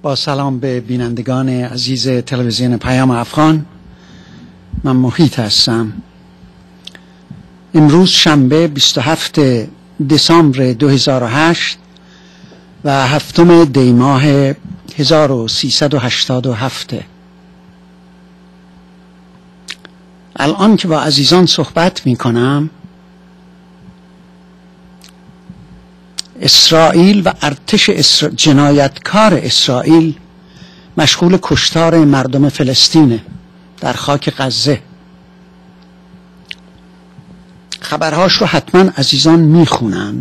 با سلام به بینندگان عزیز تلویزیون پیام افغان، من محیط هستم. امروز شنبه 27 دسامبر 2008 و 7 دی ماه 1387. الان که با عزیزان صحبت می کنم، اسرائیل و ارتش جنایتکار اسرائیل مشغول کشتار مردم فلسطینه در خاک غزه. خبرهاش رو حتما عزیزان میخونن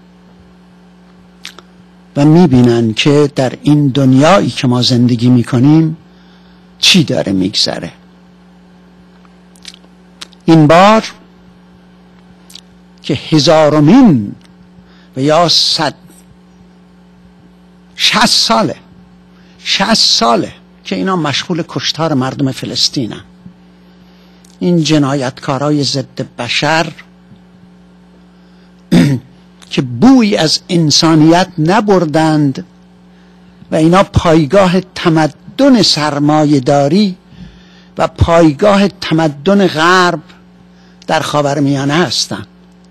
و میبینن که در این دنیایی که ما زندگی میکنیم چی داره میگذره. این بار که هزارمین و یا 60 ساله که اینا مشغول کشتار مردم فلسطینن. این جنایتکارای ضد بشر که بویی از انسانیت نبردند و اینا پایگاه تمدن سرمایه‌داری و پایگاه تمدن غرب در خاورمیانه هستند.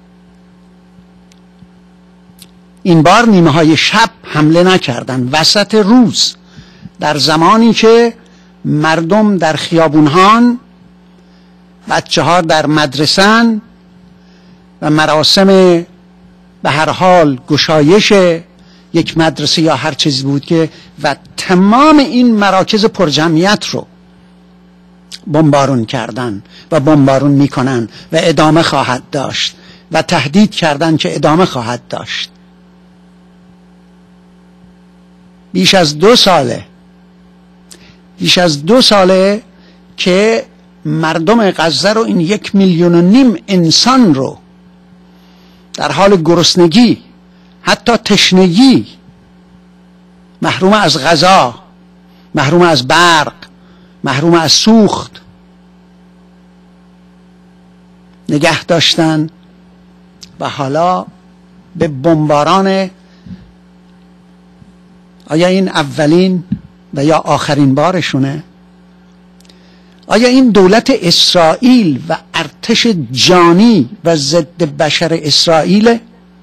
این بار نیمه های شب حمله نکردن، وسط روز، در زمانی که مردم در خیابونهان، بچه ها در مدرسن و مراسم به هر حال گشایش یک مدرسه یا هر چیزی بود که و تمام این مراکز پرجمعیت رو بمبارون کردن و بمبارون میکنن و ادامه خواهد داشت و تهدید کردن که ادامه خواهد داشت. بیش از 2 ساله که مردم غزه رو، این 1.5 میلیون انسان رو در حال گرسنگی، حتی تشنگی، محروم از غذا، محروم از برق، محروم از سوخت نگه داشتن و حالا به بمباران، آیا این اولین و یا آخرین بارشونه؟ آیا این دولت اسرائیل و ارتش جانی و ضد بشر اسرائیل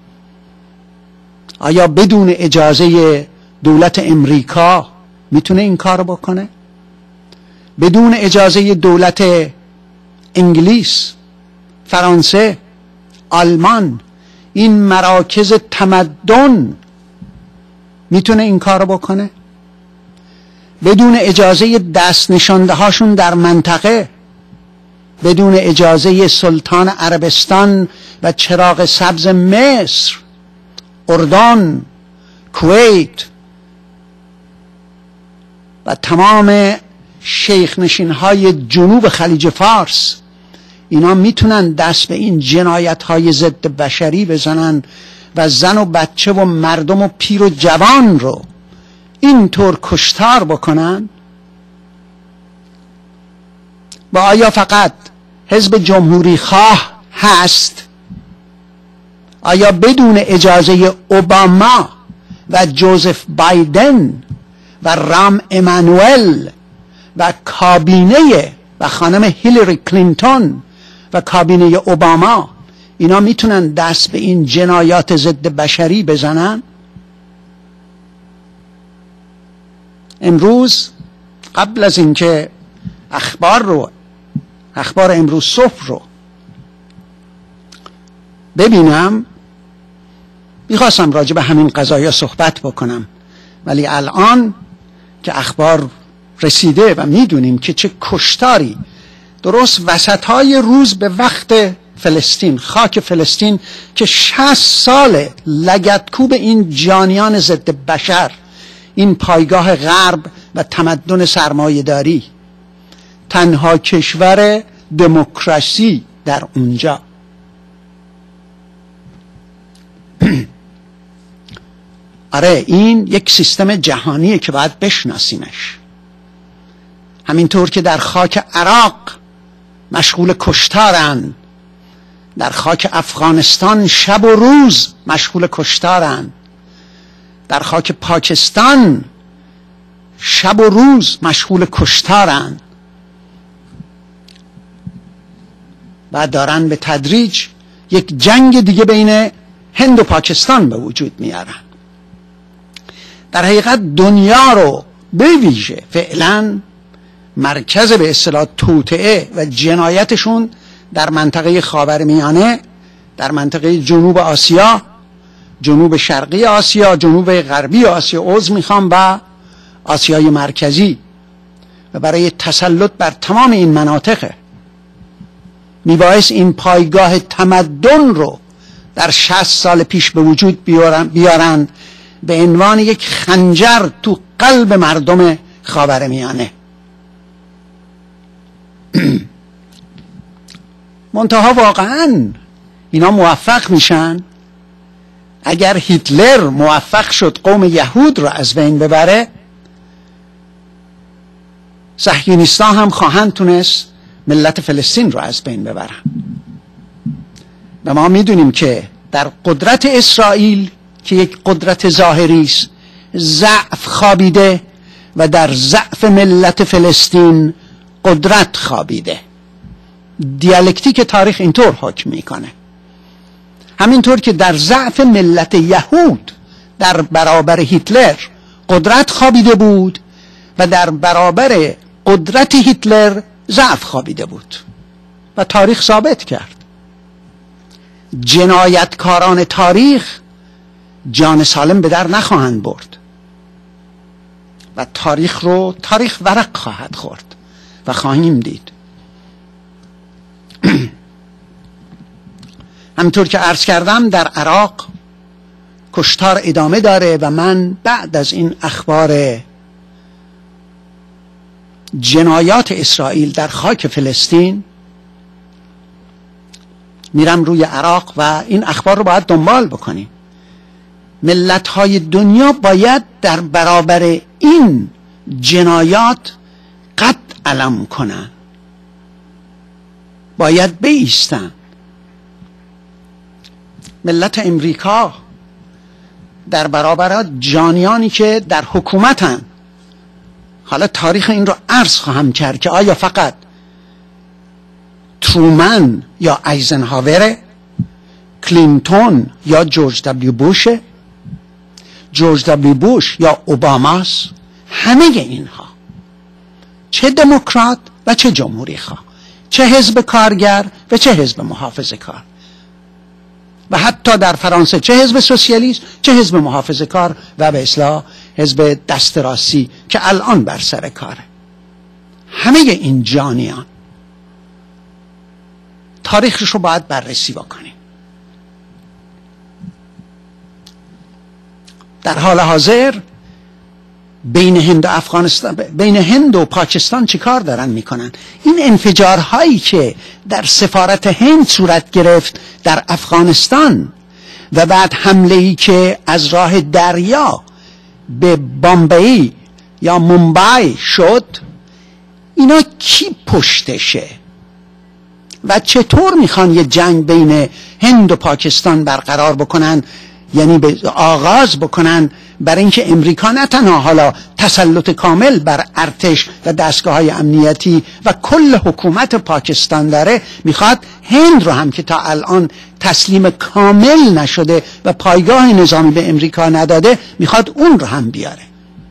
آیا بدون اجازه دولت امریکا میتونه این کار بکنه؟ بدون اجازه دولت انگلیس، فرانسه، آلمان، این مراکز تمدن میتونه این کارو بکنه؟ بدون اجازه دست نشانده هاشون در منطقه، بدون اجازه سلطان عربستان و چراغ سبز مصر، اردن، کویت و تمام شیخ نشین های جنوب خلیج فارس، اینا میتونن دست به این جنایت های ضد بشری بزنن و زن و بچه و مردم و پیر و جوان رو اینطور کشتار بکنن؟ و آیا فقط حزب جمهوری خواه هست؟ آیا بدون اجازه اوباما و جوزف بایدن و رام امانوئل و کابینه و خانم هیلاری کلینتون و کابینه اوباما اینا میتونن دست به این جنایات ضد بشری بزنن؟ امروز قبل از اینکه اخبار امروز صبح رو ببینم، میخواستم راجع به همین قضايا صحبت بکنم، ولی الان که اخبار رسیده و میدونیم که چه کشتاری درست وسطهای روز به وقت فلسطین، خاک فلسطین که 60 ساله لگدکوب این جانیان ضد بشر، این پایگاه غرب و تمدن سرمایه‌داری، تنها کشور دموکراسی در اونجا. آره، این یک سیستم جهانیه که باید بشناسیمش. همینطور که در خاک عراق مشغول کشتارن، در خاک افغانستان شب و روز مشغول کشتارن، در خاک پاکستان شب و روز مشغول کشتارن و دارن به تدریج یک جنگ دیگه بین هند و پاکستان به وجود میارن. در حقیقت دنیا رو به ویژه فعلا مرکز به اصطلاح توطئه و جنایتشون در منطقه خاورمیانه، در منطقه جنوب آسیا، جنوب شرقی آسیا، جنوب غربی آسیا عضو میخوام و آسیای مرکزی و برای تسلط بر تمام این مناطق میبایست این پایگاه تمدن رو در 60 سال پیش به وجود بیارن به عنوان یک خنجر تو قلب مردم خاورمیانه. منتها واقعا اینا موفق میشن؟ اگر هیتلر موفق شد قوم یهود رو از بین ببره، صهیونیست‌ها هم خواهند تونست ملت فلسطین رو از بین ببرن. و ما میدونیم که در قدرت اسرائیل که یک قدرت ظاهری است ضعف خوابیده و در ضعف ملت فلسطین قدرت خوابیده. دیالکتیک تاریخ اینطور حکم میکنه. همینطور که در ضعف ملت یهود در برابر هیتلر قدرت خوابیده بود و در برابر قدرت هیتلر ضعف خوابیده بود و تاریخ ثابت کرد. جنایتکاران تاریخ جان سالم به در نخواهند برد و تاریخ ورق خواهد خورد و خواهیم دید. همطور که عرض کردم در عراق کشتار ادامه داره و من بعد از این اخبار جنایات اسرائیل در خاک فلسطین میرم روی عراق و این اخبار رو باید دنبال بکنیم. ملت‌های دنیا باید در برابر این جنایات قد علم کنن، باید بایستن. ملت امریکا در برابر جانیانی که در حکومتن، حالا تاریخ این رو عرض خواهم کرد که آیا فقط ترومن یا ایزنهاور، کلینتون یا جورج دبلیو بوش، جورج دبلیو بوش یا اوباماست، همه اینها چه دموکرات و چه جمهوری خواه، چه حزب کارگر و چه حزب محافظه کار، و حتی در فرانسه چه حزب سوسیالیست چه حزب محافظه کار و به اصطلاح حزب دست راستی که الان بر سر کاره، همه این جانیان تاریخش رو باید بررسی بکنیم. در حال حاضر بین هند و پاکستان چی کار دارن میکنن؟ این انفجارهایی که در سفارت هند صورت گرفت در افغانستان و بعد حمله‌ای که از راه دریا به بامبئی یا مومبای شد، اینا کی پشتشه و چطور میخوان یه جنگ بین هند و پاکستان برقرار بکنن، یعنی به آغاز بکنن، برای اینکه امریکا نه تنها حالا تسلط کامل بر ارتش و دستگاه‌های امنیتی و کل حکومت پاکستان داره، میخواد هند رو هم که تا الان تسلیم کامل نشده و پایگاه نظامی به امریکا نداده، میخواد اون رو هم بیاره.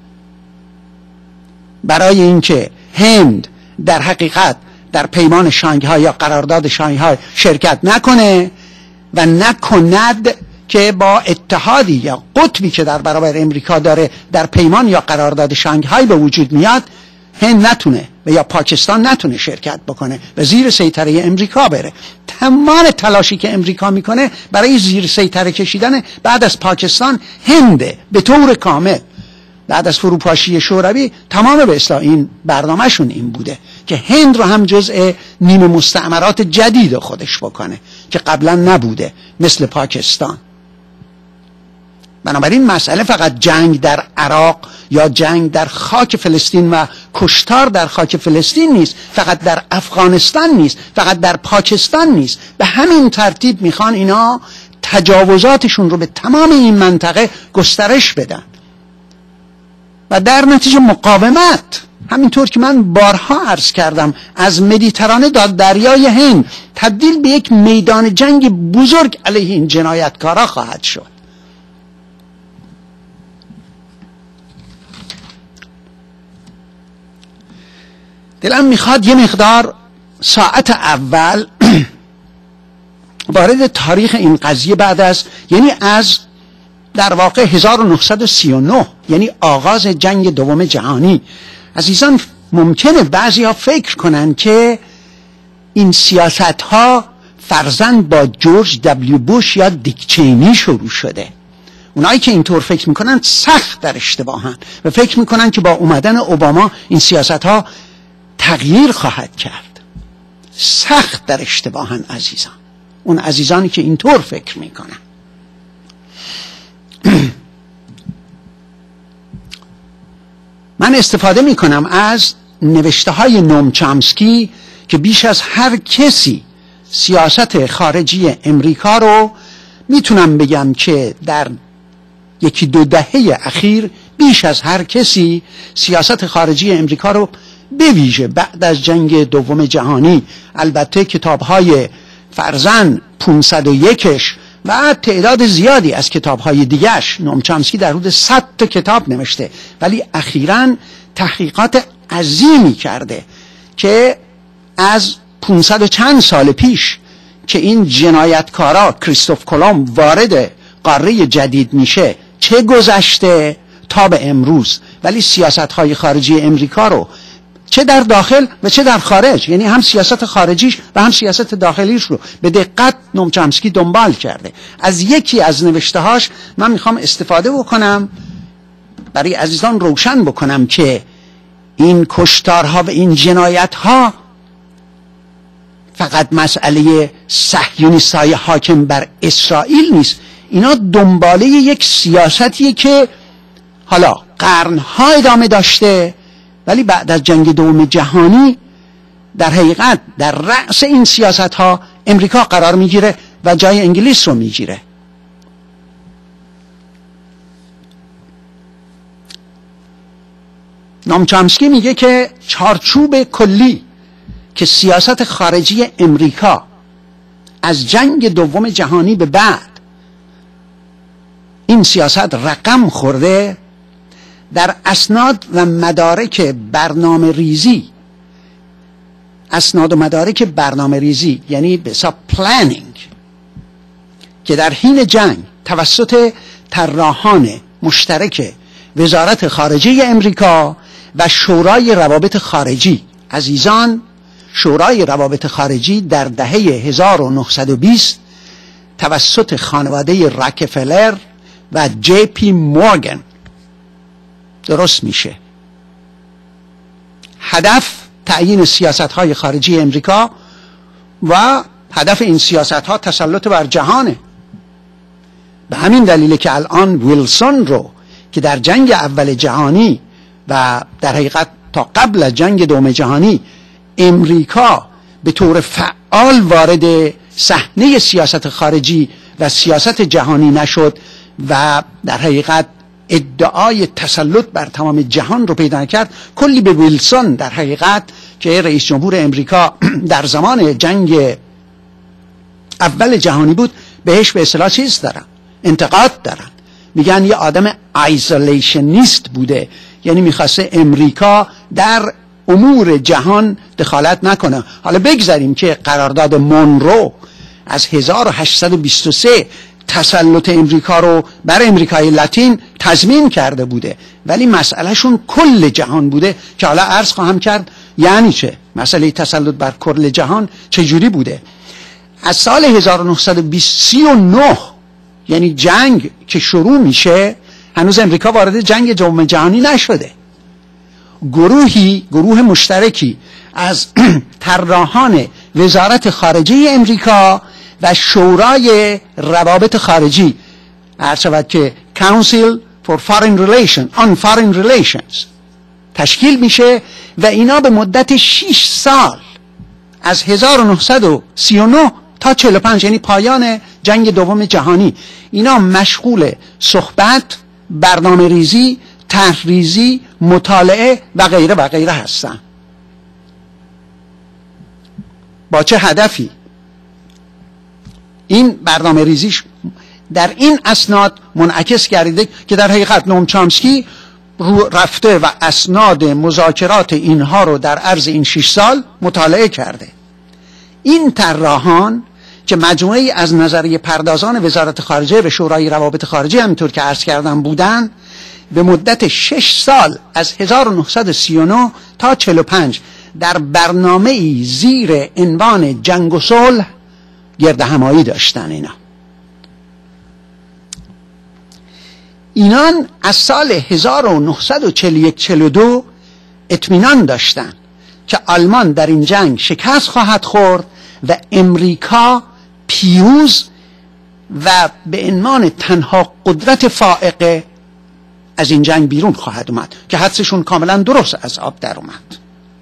برای اینکه هند در حقیقت در پیمان شانگهای یا قرارداد شانگهای شرکت نکنه و نکند که با اتحادی یا قطبی که در برابر امریکا داره در پیمان یا قرارداد شانگهای به وجود میاد، هند نتونه و یا پاکستان نتونه شرکت بکنه و زیر سیطره امریکا بره. تمام تلاشی که امریکا میکنه برای زیر سیطره کشیدن بعد از پاکستان هنده به طور کامل. بعد از فروپاشی شوروی تمام به اصطلاح این برنامهشون این بوده که هند رو هم جزء نیمه مستعمرات جدید خودش بکنه که قبلا نبوده مثل پاکستان. بنابراین مسئله فقط جنگ در عراق یا جنگ در خاک فلسطین و کشتار در خاک فلسطین نیست، فقط در افغانستان نیست، فقط در پاکستان نیست. به همین ترتیب میخوان اینا تجاوزاتشون رو به تمام این منطقه گسترش بدن. و در نتیجه مقاومت، همینطور که من بارها عرض کردم، از مدیترانه تا دریای هند تبدیل به یک میدان جنگ بزرگ علیه این جنایتکارا خواهد شد. دلم میخواد یه مقدار ساعت اول وارد تاریخ این قضیه بعد از، یعنی از در واقع 1939، یعنی آغاز جنگ دوم جهانی. عزیزان، ممکنه بعضی ها فکر کنن که این سیاست ها فرضاً با جورج دبلیو بوش یا دیک چینی شروع شده. اونایی که اینطور فکر میکنن سخت در اشتباهن و فکر میکنن که با اومدن اوباما این سیاست ها تغییر خواهد کرد. سخت در اشتباهن عزیزان، اون عزیزانی که اینطور فکر میکنن. من استفاده میکنم از نوشته های نوم چامسکی که بیش از هر کسی سیاست خارجی امریکا رو میتونم بگم که در یکی دو دهه اخیر بیش از هر کسی سیاست خارجی امریکا رو به ویژه بعد از جنگ دوم جهانی، البته کتاب‌های فرزن 501ش و تعداد زیادی از کتاب‌های دیگرش، نوم چامسکی در حدود 100 تا کتاب نوشته، ولی اخیراً تحقیقات عظیمی کرده که از 500 و چند سال پیش که این جنایتکارا کریستوف کلمب وارد قاره جدید میشه چه گذشته تا به امروز، ولی سیاست‌های خارجی امریکا رو چه در داخل و چه در خارج، یعنی هم سیاست خارجیش و هم سیاست داخلیش رو به دقت نوم چامسکی دنبال کرده. از یکی از نوشته‌هاش من میخوام استفاده بکنم برای عزیزان روشن بکنم که این کشتارها و این جنایت‌ها فقط مسئله صهیونیست‌های حاکم بر اسرائیل نیست، اینا دنباله یک سیاستیه که حالا قرن‌ها ادامه داشته، ولی بعد از جنگ دوم جهانی در حقیقت در رأس این سیاست‌ها امریکا قرار میگیره و جای انگلیس رو میگیره. نوم چامسکی میگه که چارچوب کلی که سیاست خارجی امریکا از جنگ دوم جهانی به بعد این سیاست رقم خورده، در اسناد و مدارک برنامه ریزی، اسناد و مدارک برنامه ریزی یعنی به حساب پلانینگ که در حین جنگ توسط طراحان مشترک وزارت خارجه امریکا و شورای روابط خارجی، عزیزان شورای روابط خارجی در دهه 1920 توسط خانواده راکفلر و جی پی مورگان درست میشه. هدف تعیین سیاست‌های خارجی امریکا و هدف این سیاست‌ها تسلط بر جهانه. به همین دلیله که الان ویلسون رو که در جنگ اول جهانی و در حقیقت تا قبل از جنگ دوم جهانی امریکا به طور فعال وارد صحنه سیاست خارجی و سیاست جهانی نشد و در حقیقت ادعای تسلط بر تمام جهان رو پیدا کرد، کلی به ویلسون در حقیقت که رئیس جمهور امریکا در زمان جنگ اول جهانی بود بهش به اصطلاح چیز دارن، انتقاد دارن، میگن یه آدم آیزولیشنیست بوده، یعنی میخواسته امریکا در امور جهان دخالت نکنه. حالا بگذاریم که قرارداد مونرو از 1823 تسلط امریکا رو بر امریکای لاتین تضمین کرده بوده، ولی مسئله شون کل جهان بوده که حالا عرض خواهم کرد یعنی چه مسئله تسلط بر کل جهان چجوری بوده. از سال 1939 یعنی جنگ که شروع میشه هنوز امریکا وارد جنگ دوم جهانی نشده. گروه مشترکی از طراحان وزارت خارجه امریکا و شورای روابط خارجی، عرض شود که Council for on Foreign Relations تشکیل میشه و اینا به مدت 6 سال از 1939 تا 45 یعنی پایان جنگ دوم جهانی اینا مشغول صحبت، برنامه ریزی، طرحریزی، مطالعه و غیره و غیره هستند. با چه هدفی؟ این برنامه ریزیش در این اسناد منعکس گردیده که در حقیقت نوم چامسکی رفته و اسناد مذاکرات اینها رو در عرض این 6 سال مطالعه کرده. این طراحان که مجموعه‌ای از نظریه پردازان وزارت خارجه و شورای روابط خارجه همینطور که عرض کردم بودن، به مدت 6 سال از 1939 تا 45 در برنامه‌ای زیر عنوان جنگ و صلح گرد همایی داشتن. اینان از سال 1941-42 اطمینان داشتند که آلمان در این جنگ شکست خواهد خورد و امریکا پیروز و به عنوان تنها قدرت فائقه از این جنگ بیرون خواهد اومد، که حدسشون کاملا درست از آب در اومد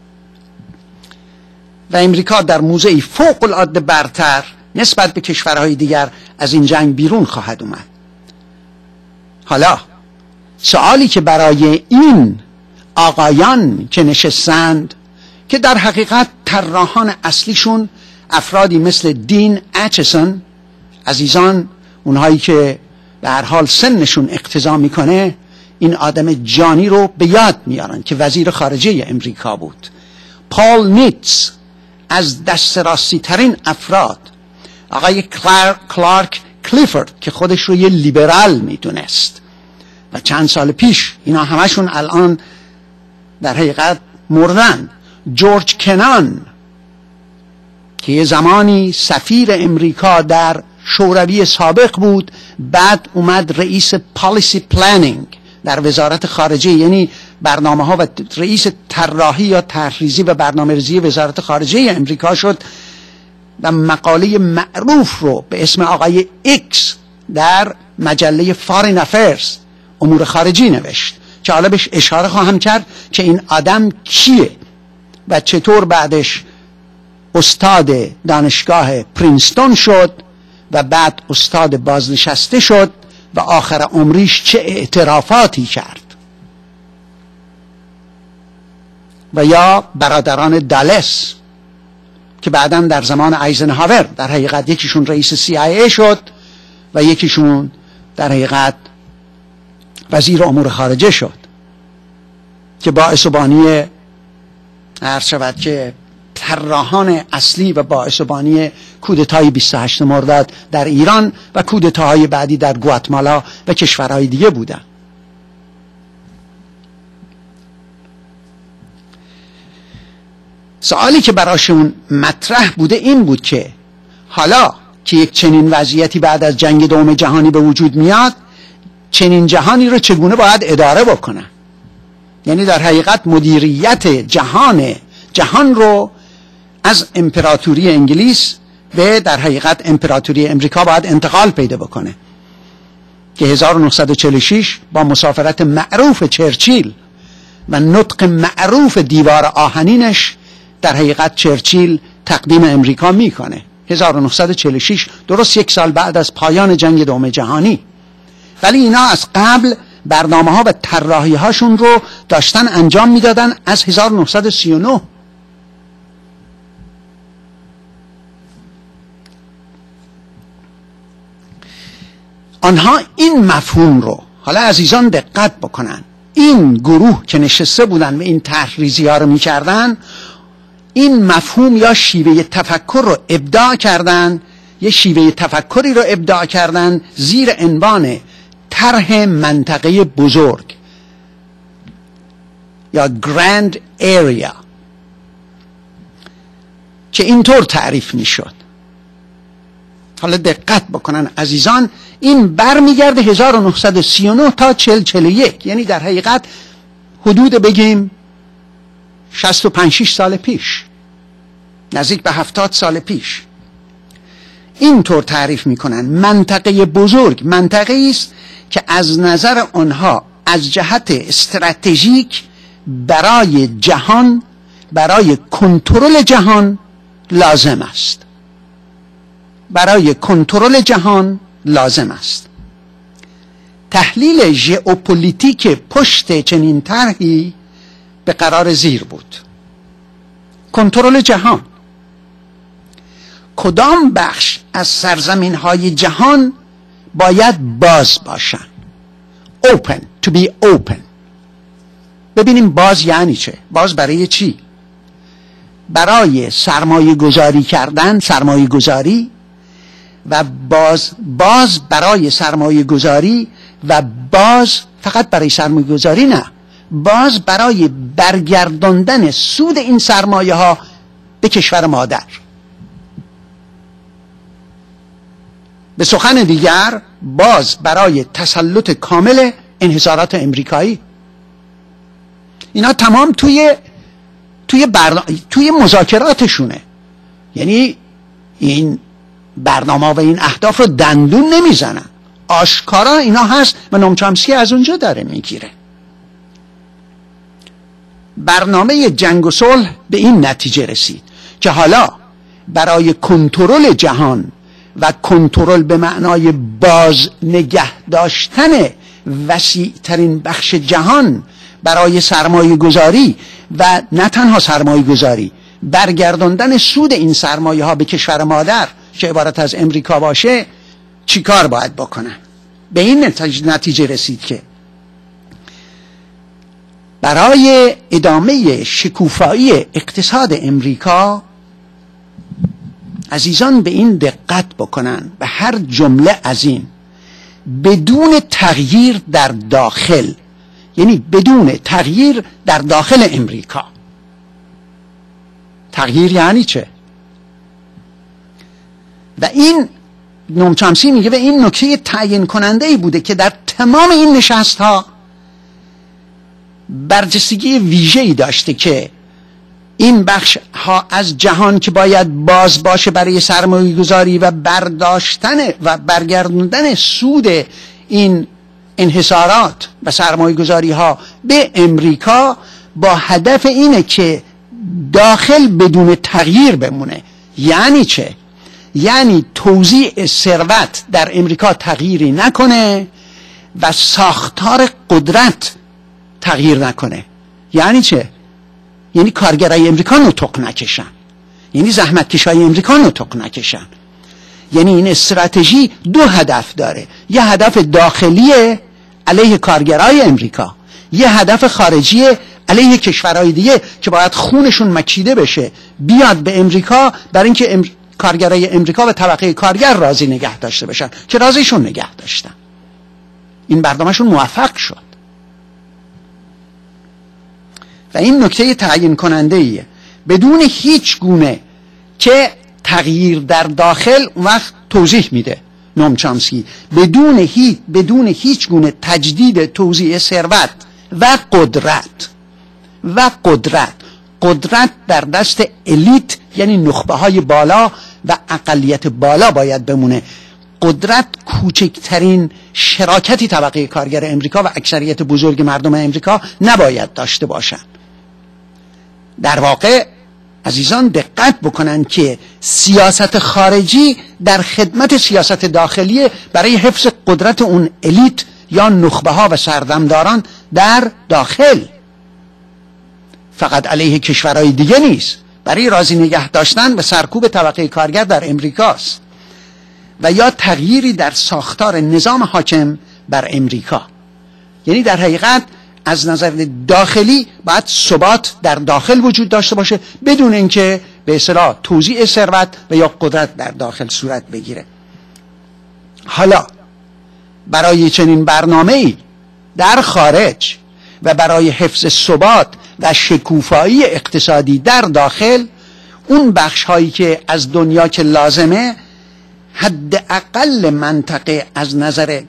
و امریکا در موضعی فوق العاده برتر نسبت به کشورهای دیگر از این جنگ بیرون خواهد اومد. حالا سوالی که برای این آقایان که نشستند، که در حقیقت طراحان اصلیشون افرادی مثل دین اچسون، عزیزان اونهایی که به هر حال سنشون اقتضا میکنه این آدم جانی رو به یاد میارن که وزیر خارجه امریکا بود، پال نیتز از دست راستی ترین افراد، آقای کلارک کلیفورد که خودش رو یه لیبرال میدونست و چند سال پیش اینا همشون الان در حقیقت مردن، جورج کنان که یه زمانی سفیر امریکا در شوروی سابق بود، بعد اومد رئیس پالیسی پلانینگ در وزارت خارجه، یعنی برنامه ها و رئیس طراحی یا طرحریزی و برنامه‌ریزی وزارت خارجه امریکا شد و مقاله معروف رو به اسم آقای ایکس در مجله فارین افیرز امور خارجی نوشت که حالا بهش اشاره خواهم کرد که این آدم کیه و چطور بعدش استاد دانشگاه پرینستون شد و بعد استاد بازنشسته شد و آخر عمریش چه اعترافاتی کرد. و یا برادران دالس که بعداً در زمان ایزنهاور در حقیقت یکیشون رئیس CIA شد و یکیشون در حقیقت وزیر امور خارجه شد، که باعث و بانی عرض شود که طراحان اصلی و باعث و بانی کودتای 28 مرداد در ایران و کودتاهای بعدی در گواتمالا و کشورهای دیگه بودن. سوالی که براشون مطرح بوده این بود که حالا که یک چنین وضعیتی بعد از جنگ دوم جهانی به وجود میاد، چنین جهانی رو چگونه باید اداره بکنن؟ یعنی در حقیقت مدیریت جهان رو از امپراتوری انگلیس به در حقیقت امپراتوری امریکا باید انتقال پیدا بکنه، که 1946 با مسافرت معروف چرچیل و نطق معروف دیوار آهنینش در حقیقت چرچیل تقدیم امریکا میکنه. 1946 درست 1 سال بعد از پایان جنگ دوم جهانی، ولی اینا از قبل برنامه ها و طراحی هاشون رو داشتن انجام میدادن از 1939. آنها این مفهوم رو، حالا عزیزان دقت بکنن، این گروه که نشسته بودن و این طرحریزی ها رو میکردن، این مفهوم یا شیوه تفکر رو ابداع کردن، یه شیوه تفکری رو ابداع کردن زیر عنوان طرح منطقه بزرگ یا Grand Area که اینطور تعریف میشد. حالا دقت بکنن عزیزان، این برمیگرده 1939 تا 40-41، یعنی در حقیقت حدود بگیم 65-6 سال پیش، نزدیک به 70 سال پیش. اینطور تعریف میکنن منطقه بزرگ منطقه است که از نظر آنها از جهت استراتژیک برای جهان، برای کنترل جهان لازم است، برای کنترل جهان لازم است. تحلیل ژئوپلیتیک پشت چنین طرحی به قرار زیر بود: کنترل جهان. کدام بخش از سرزمین‌های جهان باید باز باشن؟ open، to be open. ببینیم باز یعنی چه؟ باز برای چی؟ برای سرمایه گذاری کردن، سرمایه گذاری، و باز برای سرمایه گذاری، و باز فقط برای سرمایه گذاری نه، باز برای برگرداندن سود این سرمایه ها به کشور مادر. به سخن دیگر باز برای تسلط کامل انحصارات امریکایی. اینا تمام توی مذاکراتشونه. یعنی این برنامه و این اهداف رو دندون نمیزنن، آشکارا اینا هست و نوم چامسکی از اونجا داره میگیره. برنامه جنگ و صلح به این نتیجه رسید که حالا برای کنترل جهان و کنترل به معنای باز نگه داشتن وسیع ترین بخش جهان برای سرمایه گذاری، و نه تنها سرمایه گذاری، برگرداندن سود این سرمایه ها به کشور مادر که عبارت از امریکا باشه، چی کار باید بکنن؟ به این نتیجه رسید که برای ادامه شکوفایی اقتصاد امریکا عزیزان به این دقت بکنن به هر جمله از این: بدون تغییر در داخل، یعنی بدون تغییر در داخل امریکا. تغییر یعنی چه؟ و این نوم چامسکی میگه به این نکته تعیین کننده ای بوده که در تمام این نشست ها برجستگی ویژه‌ای داشته که این بخش ها از جهان که باید باز باشه برای سرمایه گذاری و برداشتن و برگردوندن سود این انحصارات و سرمایه گذاری ها به امریکا، با هدف اینه که داخل بدون تغییر بمونه. یعنی چه؟ یعنی توزیع ثروت در امریکا تغییری نکنه و ساختار قدرت تغییر نکنه. یعنی چه؟ یعنی کارگرای امریکا نطق نکشن، یعنی زحمتکشای امریکا نطق نکشن. یعنی این استراتژی دو هدف داره: یه هدف داخلی علیه کارگرای امریکا، یه هدف خارجی علیه کشورهای دیگه که باید خونشون مکیده بشه بیاد به امریکا برای اینکه کارگرای امریکا و طبقه کارگر راضی نگه داشته بشن، که راضیشون نگه داشتن. این برنامهشون موفق شد و این نکته تعیین کننده ایه. بدون هیچ گونه که تغییر در داخل، وقت توضیح میده نوم چامسکی، بدون هیچ گونه تجدید توزیع ثروت و قدرت در دست الیت، یعنی نخبه های بالا و اقلیت بالا باید بمونه. قدرت کوچکترین شراکتی طبقه کارگر امریکا و اکثریت بزرگ مردم امریکا نباید داشته باشند. در واقع عزیزان دقت بکنن که سیاست خارجی در خدمت سیاست داخلی برای حفظ قدرت اون الیت یا نخبه ها و سردمداران در داخل، فقط علیه کشورهای دیگه نیست، برای راضی نگه داشتن و سرکوب طبقه کارگر در امریکاست، و یا تغییری در ساختار نظام حاکم بر امریکا. یعنی در حقیقت از نظر داخلی باید ثبات در داخل وجود داشته باشه بدون اینکه به اصطلاح توزیع ثروت و یا قدرت در داخل صورت بگیره. حالا برای چنین برنامه‌ای در خارج و برای حفظ ثبات و شکوفایی اقتصادی در داخل، اون بخش هایی که از دنیا که لازمه، حداقل منطقه از نظر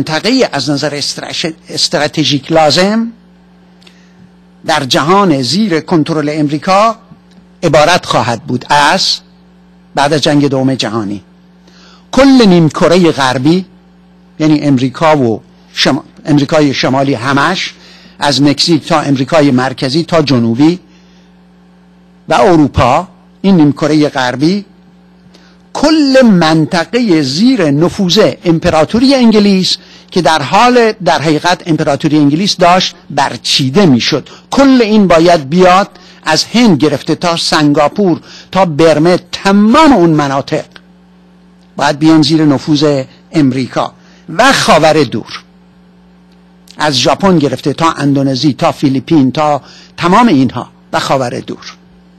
استراتژیک لازم در جهان زیر کنترل امریکا عبارت خواهد بود از بعد از جنگ دوم جهانی کل نیمکره غربی، یعنی امریکا و امریکای شمالی همش، از مکزیک تا امریکای مرکزی تا جنوبی و اروپا، این نیمکره غربی، کل منطقه زیر نفوذ امپراتوری انگلیس که در حال در حقیقت امپراتوری انگلیس داشت برچیده میشد. کل این باید بیاد از هند گرفته تا سنگاپور تا برمه، تمام اون مناطق باید بیان زیر نفوذ امریکا و خاور دور، از ژاپن گرفته تا اندونزی تا فیلیپین تا تمام اینها و خاور دور.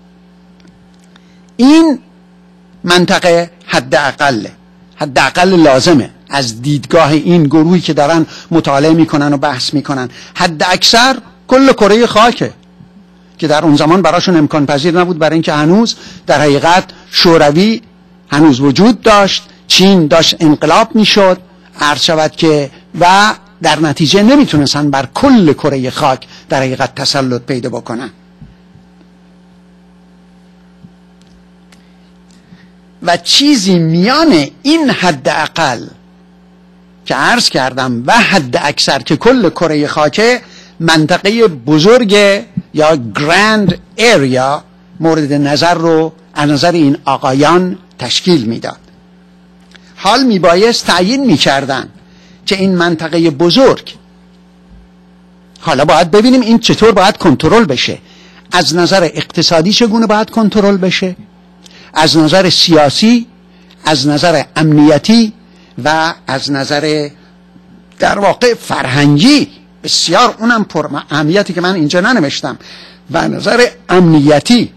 این منطقه حداقل لازمه از دیدگاه این گروهی که دارن مطالعه میکنن و بحث میکنن. حد اکثر کل کره خاکه که در اون زمان براشون امکان پذیر نبود، برای اینکه هنوز در حقیقت شوروی هنوز وجود داشت، چین داشت انقلاب میشد، عرض شود که و در نتیجه نمیتونستن بر کل کره خاک در حقیقت تسلط پیدا بکنن. و چیزی میان این حد اقل که عرض کردم و حد اکثر که کل کره خاک، منطقه بزرگ یا گراند ایریا مورد نظر رو از نظر این آقایان تشکیل میداد. حال میبایست تعیین میکردن که این منطقه بزرگ، حالا باید ببینیم این چطور باید کنترل بشه، از نظر اقتصادی چگونه باید کنترل بشه، از نظر سیاسی، از نظر امنیتی و از نظر در واقع فرهنگی، بسیار اونم پر اهمیتی که من اینجا ننوشتم، و نظر امنیتی.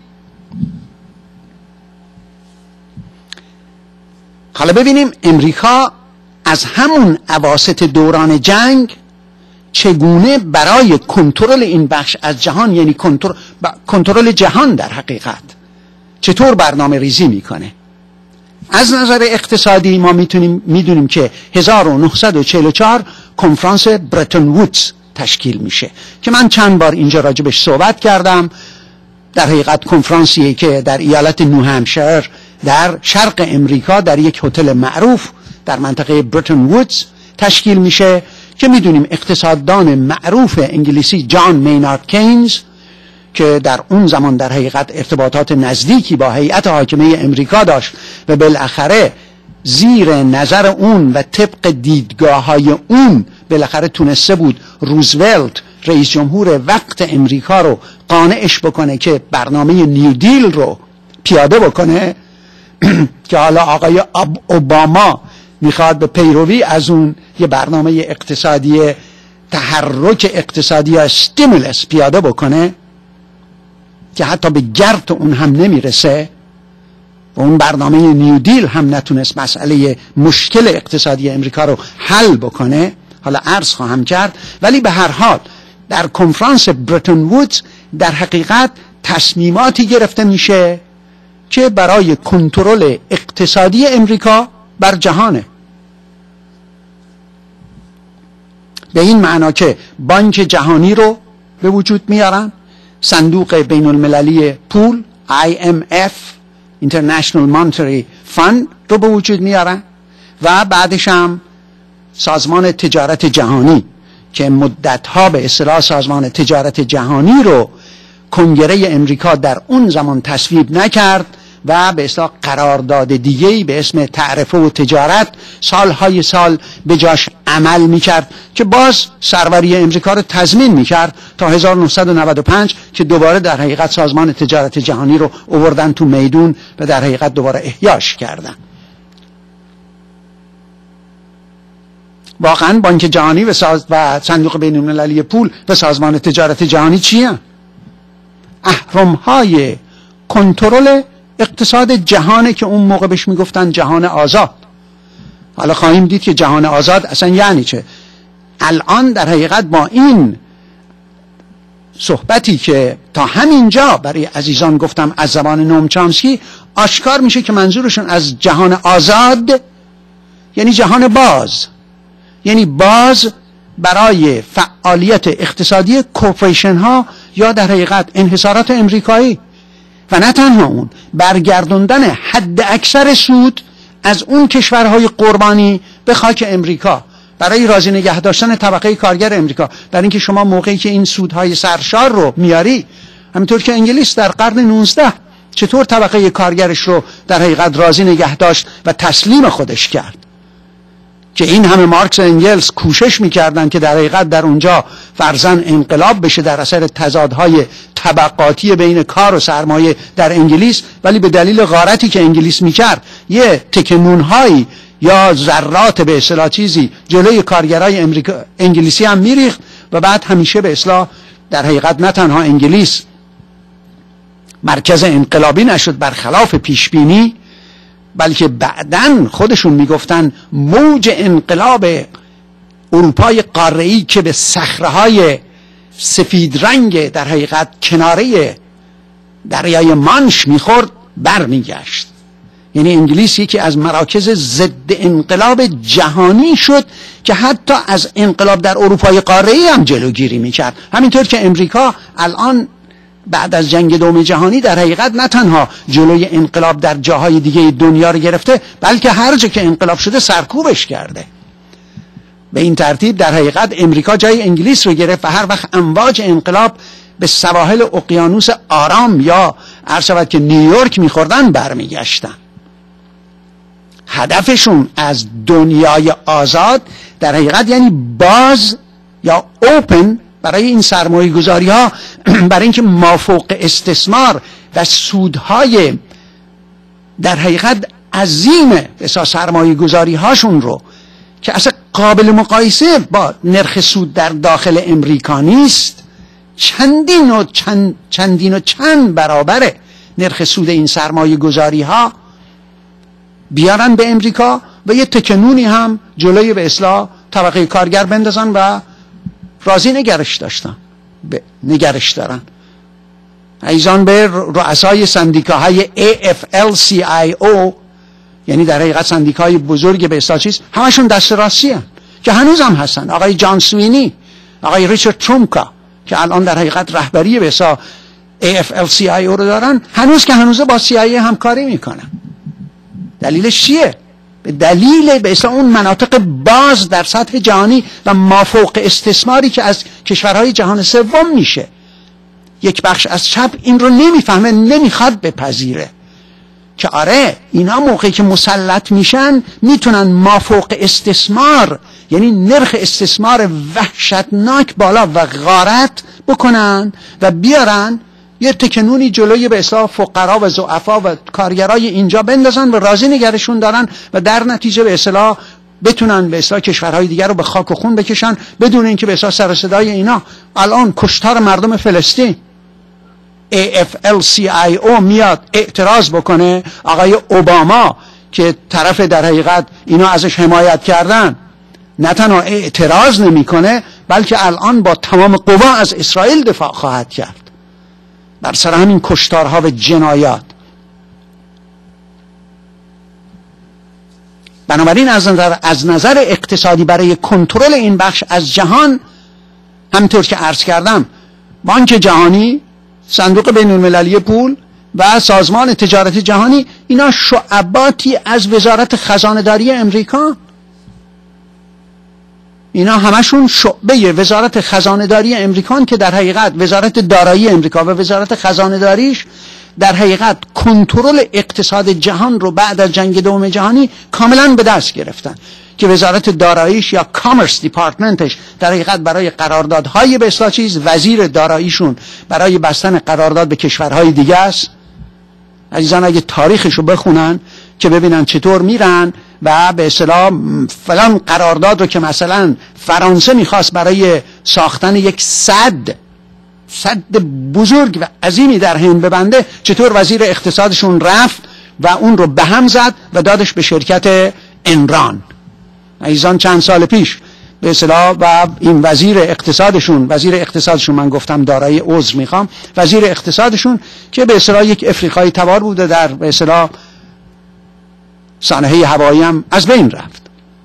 حالا ببینیم امریکا از همون اواسط دوران جنگ چگونه برای کنترل این بخش از جهان، یعنی کنترل جهان در حقیقت، چطور برنامه ریزی میکنه. از نظر اقتصادی ما میدونیم که 1944 کنفرانس برتون وودز تشکیل میشه که من چند بار اینجا راجبش صحبت کردم. در حقیقت کنفرانسیه که در ایالت نیوهمشایر در شرق امریکا در یک هتل معروف در منطقه برتون وودز تشکیل میشه که میدونیم اقتصاددان معروف انگلیسی جان مینارد کینز که در اون زمان در حقیقت ارتباطات نزدیکی با هیئت حاکمه امریکا داشت و بالاخره زیر نظر اون و طبق دیدگاه‌های اون بالاخره تونسته بود روزولت رئیس جمهور وقت امریکا رو قانعش بکنه که برنامه نیو دیل رو پیاده بکنه که حالا آقای اوباما میخواد به پیروی از اون یه برنامه اقتصادی تحرک اقتصادی یا استیمولس پیاده بکنه که حتی به گرد اون هم نمیرسه و اون برنامه نیو دیل هم نتونست مسئله مشکل اقتصادی امریکا رو حل بکنه. حالا عرض خواهم کرد، ولی به هر حال در کنفرانس برتون وودز در حقیقت تصمیماتی گرفته میشه که برای کنترل اقتصادی امریکا بر جهانه. به این معنا که بانک جهانی رو به وجود میارن، صندوق بین المللی پول IMF International Monetary Fund رو به وجود میارن و بعدش هم سازمان تجارت جهانی که مدتها به اصطلاح سازمان تجارت جهانی رو کنگره امریکا در اون زمان تصویب نکرد و به اصطلاح قرارداد دیگه‌ای به اسم تعرفه و تجارت سالهای سال به جاش عمل میکرد که باز سروری امریکا رو تضمین میکرد تا 1995 که دوباره در حقیقت سازمان تجارت جهانی رو آوردن تو میدون و در حقیقت دوباره احیاش کردن. واقعا بانک جهانی و صندوق بین المللی پول و سازمان تجارت جهانی چیه؟ اهرم‌های کنترل اقتصاد جهانه که اون موقع بهش میگفتن جهان آزاد. حالا خواهیم دید که جهان آزاد اصلا یعنی چه. الان در حقیقت با این صحبتی که تا همینجا برای عزیزان گفتم از زبان نوم چامسکی، آشکار میشه که منظورشون از جهان آزاد یعنی جهان باز، یعنی باز برای فعالیت اقتصادی کورپوریشن ها یا در حقیقت انحصارات امریکایی، و نه تنها اون، برگردوندن حد اکثر سود از اون کشورهای قربانی به خاک امریکا برای راضی نگه داشتن طبقه کارگر امریکا. برای اینکه شما موقعی که این سودهای سرشار رو میاری، همینطور که انگلیس در قرن 19 چطور طبقه کارگرش رو در حقیقت راضی نگه داشت و تسلیم خودش کرد، که این همه مارکس و انگلس کوشش میکردن که در حقیقت در اونجا فرزن انقلاب بشه در اثر تضادهای طبقاتی بین کار و سرمایه در انگلیس، ولی به دلیل غارتی که انگلیس میکرد یه تکنونهایی یا ذرات به اصطلاح چیزی جلوی کارگرای انگلیسی هم میریخت و بعد همیشه به اصطلاح در حقیقت نه تنها انگلیس مرکز انقلابی نشد برخلاف پیشبینی، بلکه بعدن خودشون میگفتن موج انقلاب اروپای قاره‌ای که به صخره‌های سفید رنگ در حقیقت کناره دریای مانش میخورد برمیگشت. یعنی انگلیس یکی از مراکز ضد انقلاب جهانی شد که حتی از انقلاب در اروپای قاره‌ای هم جلوگیری میکرد. همینطور که امریکا الان بعد از جنگ دوم جهانی در حقیقت نه تنها جلوی انقلاب در جاهای دیگه دنیا رو گرفته، بلکه هر جا که انقلاب شده سرکوبش کرده. به این ترتیب در حقیقت امریکا جای انگلیس رو گرفت و هر وقت امواج انقلاب به سواحل اقیانوس آرام یا عرض شود که نیویورک میخوردن برمیگشتن. هدفشون از دنیای آزاد در حقیقت یعنی باز یا اوپن برای این سرمایه گذاری ها، برای اینکه مافوق استثمار و سودهای در حقیقت عظیم بسا سرمایه گذاری هاشون رو که اصلا قابل مقایسه با نرخ سود در داخل امریکا نیست، چندین و چند برابر نرخ سود این سرمایه گذاری ها بیارن به امریکا و یه تکنونی هم جلوی به اصلاح طبقه کارگر بندازن و راضی نگرش دارن. ایزان به رؤسای سندیکاهای AFL-CIO، یعنی در حقیقت سندیکای بزرگ به اصلاح چیز، همشون دست راستی هن که هنوز هم هستن. آقای جان سوینی، آقای ریچارد ترومکا که الان در حقیقت رهبری به اصلاح AFL-CIO رو دارن، هنوز که هنوز با CIA همکاری میکنن. دلیلش چیه؟ به دلیل به اصلا اون مناطق باز در سطح جهانی و مافوق استثماری که از کشورهای جهان سوم میشه. یک بخش از چپ این رو نمیفهمه، نمیخواد بپذیره که آره اینا موقعی که مسلط میشن میتونن مافوق استثمار، یعنی نرخ استثمار وحشتناک بالا و غارت بکنن و بیارن یه تکنونی جلوی به اصلاح فقرا و ضعفا و کارگرای اینجا بندازن و راضی نگرشون دارن و در نتیجه به اصلاح بتونن به اصلاح کشورهای دیگر رو به خاک و خون بکشن بدون اینکه به اصلاح سر صدای اینا. الان کشتار مردم فلسطین AFL-CIO میاد اعتراض بکنه، آقای اوباما که طرف در حقیقت اینا ازش حمایت کردن نه تنها اعتراض نمیکنه بلکه الان با تمام قوا از اسرائیل دفاع خواهد کرد بر سر همین کشتارها و جنایات. بنابراین از نظر اقتصادی برای کنترل این بخش از جهان، همطور که عرض کردم، بانک جهانی، صندوق بین المللی پول و سازمان تجارت جهانی، اینا شعباتی از وزارت خزانه‌داری امریکا، اینا همشون شعبه وزارت خزانه‌داری امریکا که در حقیقت وزارت دارایی امریکا و وزارت خزانه‌داریش در حقیقت کنترل اقتصاد جهان رو بعد از جنگ دوم جهانی کاملا به دست گرفتن که وزارت داراییش یا کامرس دیپارتمنتش در حقیقت برای قراردادهای به اصطلاح چیز، وزیر داراییشون برای بستن قرارداد به کشورهای دیگه است. عزیزان اگه تاریخش رو بخونن که ببینن چطور میرن و به اصطلاح فلان قرارداد رو که مثلا فرانسه میخواست برای ساختن یک صد بزرگ و عظیمی در هند ببنده، چطور وزیر اقتصادشون رفت و اون رو به هم زد و دادش به شرکت انران. عزیزان چند سال پیش به اصطلاح و این وزیر اقتصادشون من گفتم دارایی عذر میخوام، وزیر اقتصادشون که به اصطلاح یک افریقایی تبار بوده در به اصطلاح سانحه هوایی هم از بین رفت.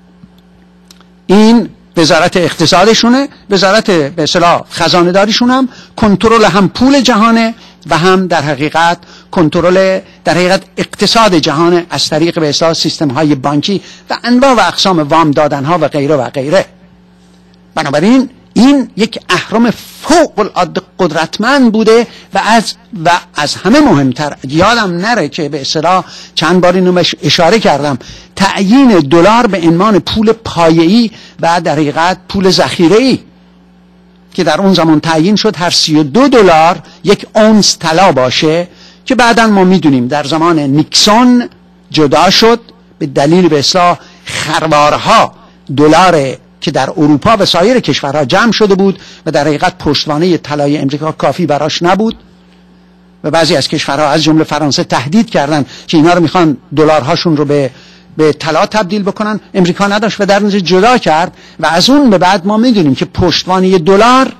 این وزارت اقتصادشونه، وزارت به اصطلاح خزانه داریشون هم کنترل هم پول جهانه و هم در حقیقت کنترل در حقیقت اقتصاد جهان از طریق به اصطلاح سیستم های بانکی و انواع و اقسام وام دادن ها و غیره و غیره. بنابراین این یک اهرم فوق العاده قدرتمند بوده و از همه مهمتر، یادم نره که به اصطلاح چند بار اینو اشاره کردم، تعیین دلار به عنوان پول پایه‌ای و در حقیقت پول ذخیره‌ای که در اون زمان تعیین شد هر 32 دلار یک اونس طلا باشه، که بعداً ما میدونیم در زمان نیکسون جدا شد به دلیل به اصطلاح خروارها دلار که در اروپا و سایر کشورها جمع شده بود و در حقیقت پشتوانه طلای امریکا کافی براش نبود و بعضی از کشورها از جمله فرانسه تهدید کردن که اینا رو میخوان دلارهاشون رو به طلا تبدیل بکنن. امریکا نداشت و در نتیجه جدا کرد و از اون به بعد ما میدونیم که پشتوانه دلار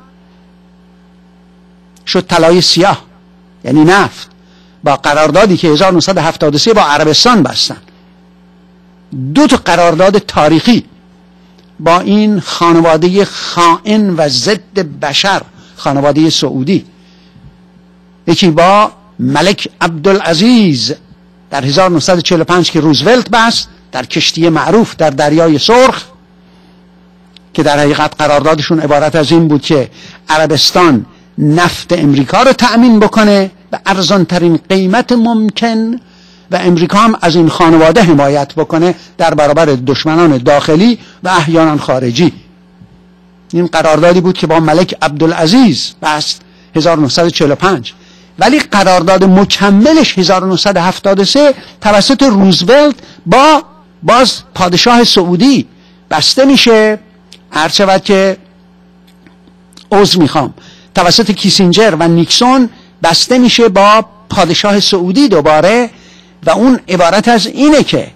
شد طلای سیاه، یعنی نفت، با قراردادی که 1973 با عربستان بستن. 2 قرارداد تاریخی با این خانواده خائن و ضد بشر، خانواده سعودی. یکی با ملک عبدالعزیز در 1945 که روزولت بست در کشتی معروف در دریای سرخ، که در حقیقت قراردادشون عبارت از این بود که عربستان نفت امریکا رو تأمین بکنه به ارزان ترین قیمت ممکن و امریکا هم از این خانواده حمایت بکنه در برابر دشمنان داخلی و احیانا خارجی. این قراردادی بود که با ملک عبدالعزیز بست 1945. ولی قرارداد مکملش 1973 توسط روزولت با باز پادشاه سعودی بسته میشه. هر شود که توسط کیسینجر و نیکسون بسته میشه با پادشاه سعودی دوباره، و اون عبارت از اینه که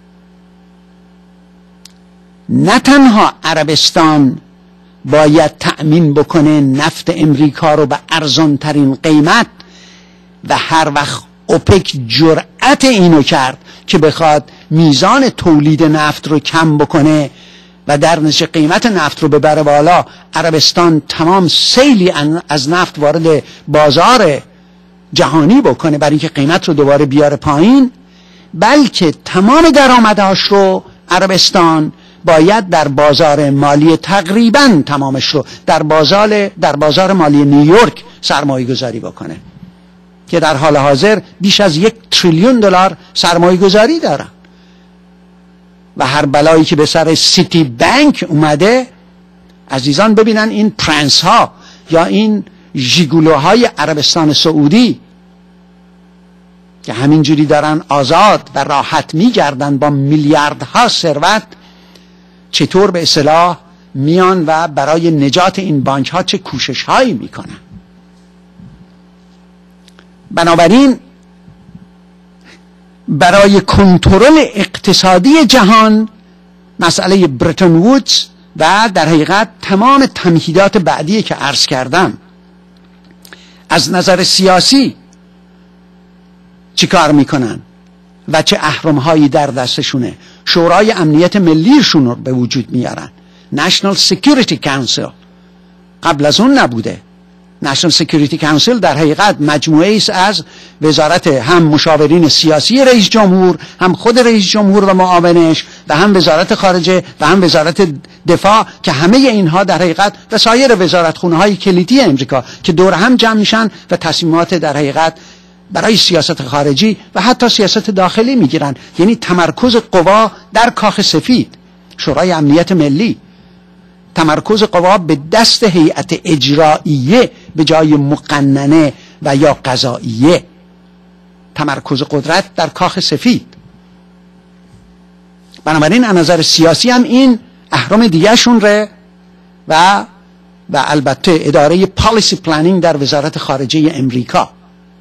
نه تنها عربستان باید تأمین بکنه نفت امریکا رو به ارزان ترین قیمت و هر وقت اوپک جرأت اینو کرد که بخواد میزان تولید نفت رو کم بکنه و در نتیجه قیمت نفت رو ببره بالا، عربستان تمام سیلی از نفت وارد بازار جهانی بکنه برای اینکه قیمت رو دوباره بیاره پایین، بلکه تمام درآمدهاش رو عربستان باید در بازار مالی تقریبا تمامش رو در بازار مالی نیویورک سرمایه گذاری بکنه که در حال حاضر بیش از 1 تریلیون دلار سرمایه گذاری دارن و هر بلایی که به سر سیتی بانک اومده، عزیزان ببینن این پرنس ها یا این ژیگولوهای عربستان سعودی که همینجوری دارن آزاد و راحت میگردن با میلیاردها ثروت، چطور به اصطلاح میان و برای نجات این بانک ها چه کوشش هایی میکنن. بنابراین برای کنترل اقتصادی جهان مسئله برتون وودز و در حقیقت تمام تمهیدات بعدی که عرض کردم، از نظر سیاسی چی کار میکنن و چه اهرم‌هایی در دستشونه، شورای امنیت ملیشون رو به وجود میارن. National Security Council قبل از اون نبوده. National Security Council در حقیقت مجموعه است از وزارت هم مشاورین سیاسی رئیس جمهور، هم خود رئیس جمهور و معاونش، و هم وزارت خارجه و هم وزارت دفاع، که همه اینها در حقیقت و سایر وزارتخونه‌های کلیدی امریکا که دور هم جمع میشن و تصمیمات در حقیقت برای سیاست خارجی و حتی سیاست داخلی میگیرن. یعنی تمرکز قوا در کاخ سفید، شورای امنیت ملی، تمرکز قوا به دست هیئت اجراییه به جای مقننه و یا قضاییه، تمرکز قدرت در کاخ سفید. بنابراین از نظر سیاسی هم این اهرم دیگه شون ره و البته اداره پالیسی پلنینگ در وزارت خارجه امریکا.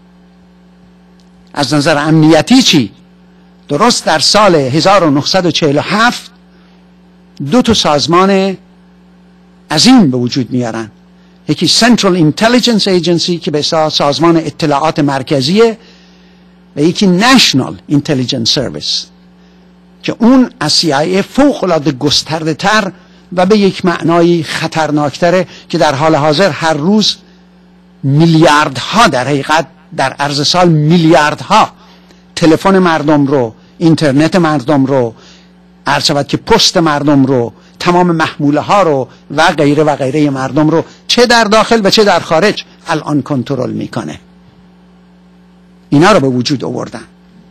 از نظر امنیتی چی؟ درست در سال 1947 2 سازمان عظیم به وجود میارن. یکی Central Intelligence Agency که به سازمان اطلاعات مرکزیه و یکی National Intelligence Service که اون از CIA فوق العاده گسترده تر و به یک معنای خطرناکتره، که در حال حاضر هر روز میلیاردها، در حقیقت در عرض سال میلیاردها تلفن مردم رو، اینترنت مردم رو، عرض شود که پست مردم رو، تمام محموله ها رو و غیره مردم رو چه در داخل و چه در خارج الان کنترل میکنه. اینا رو به وجود آوردن.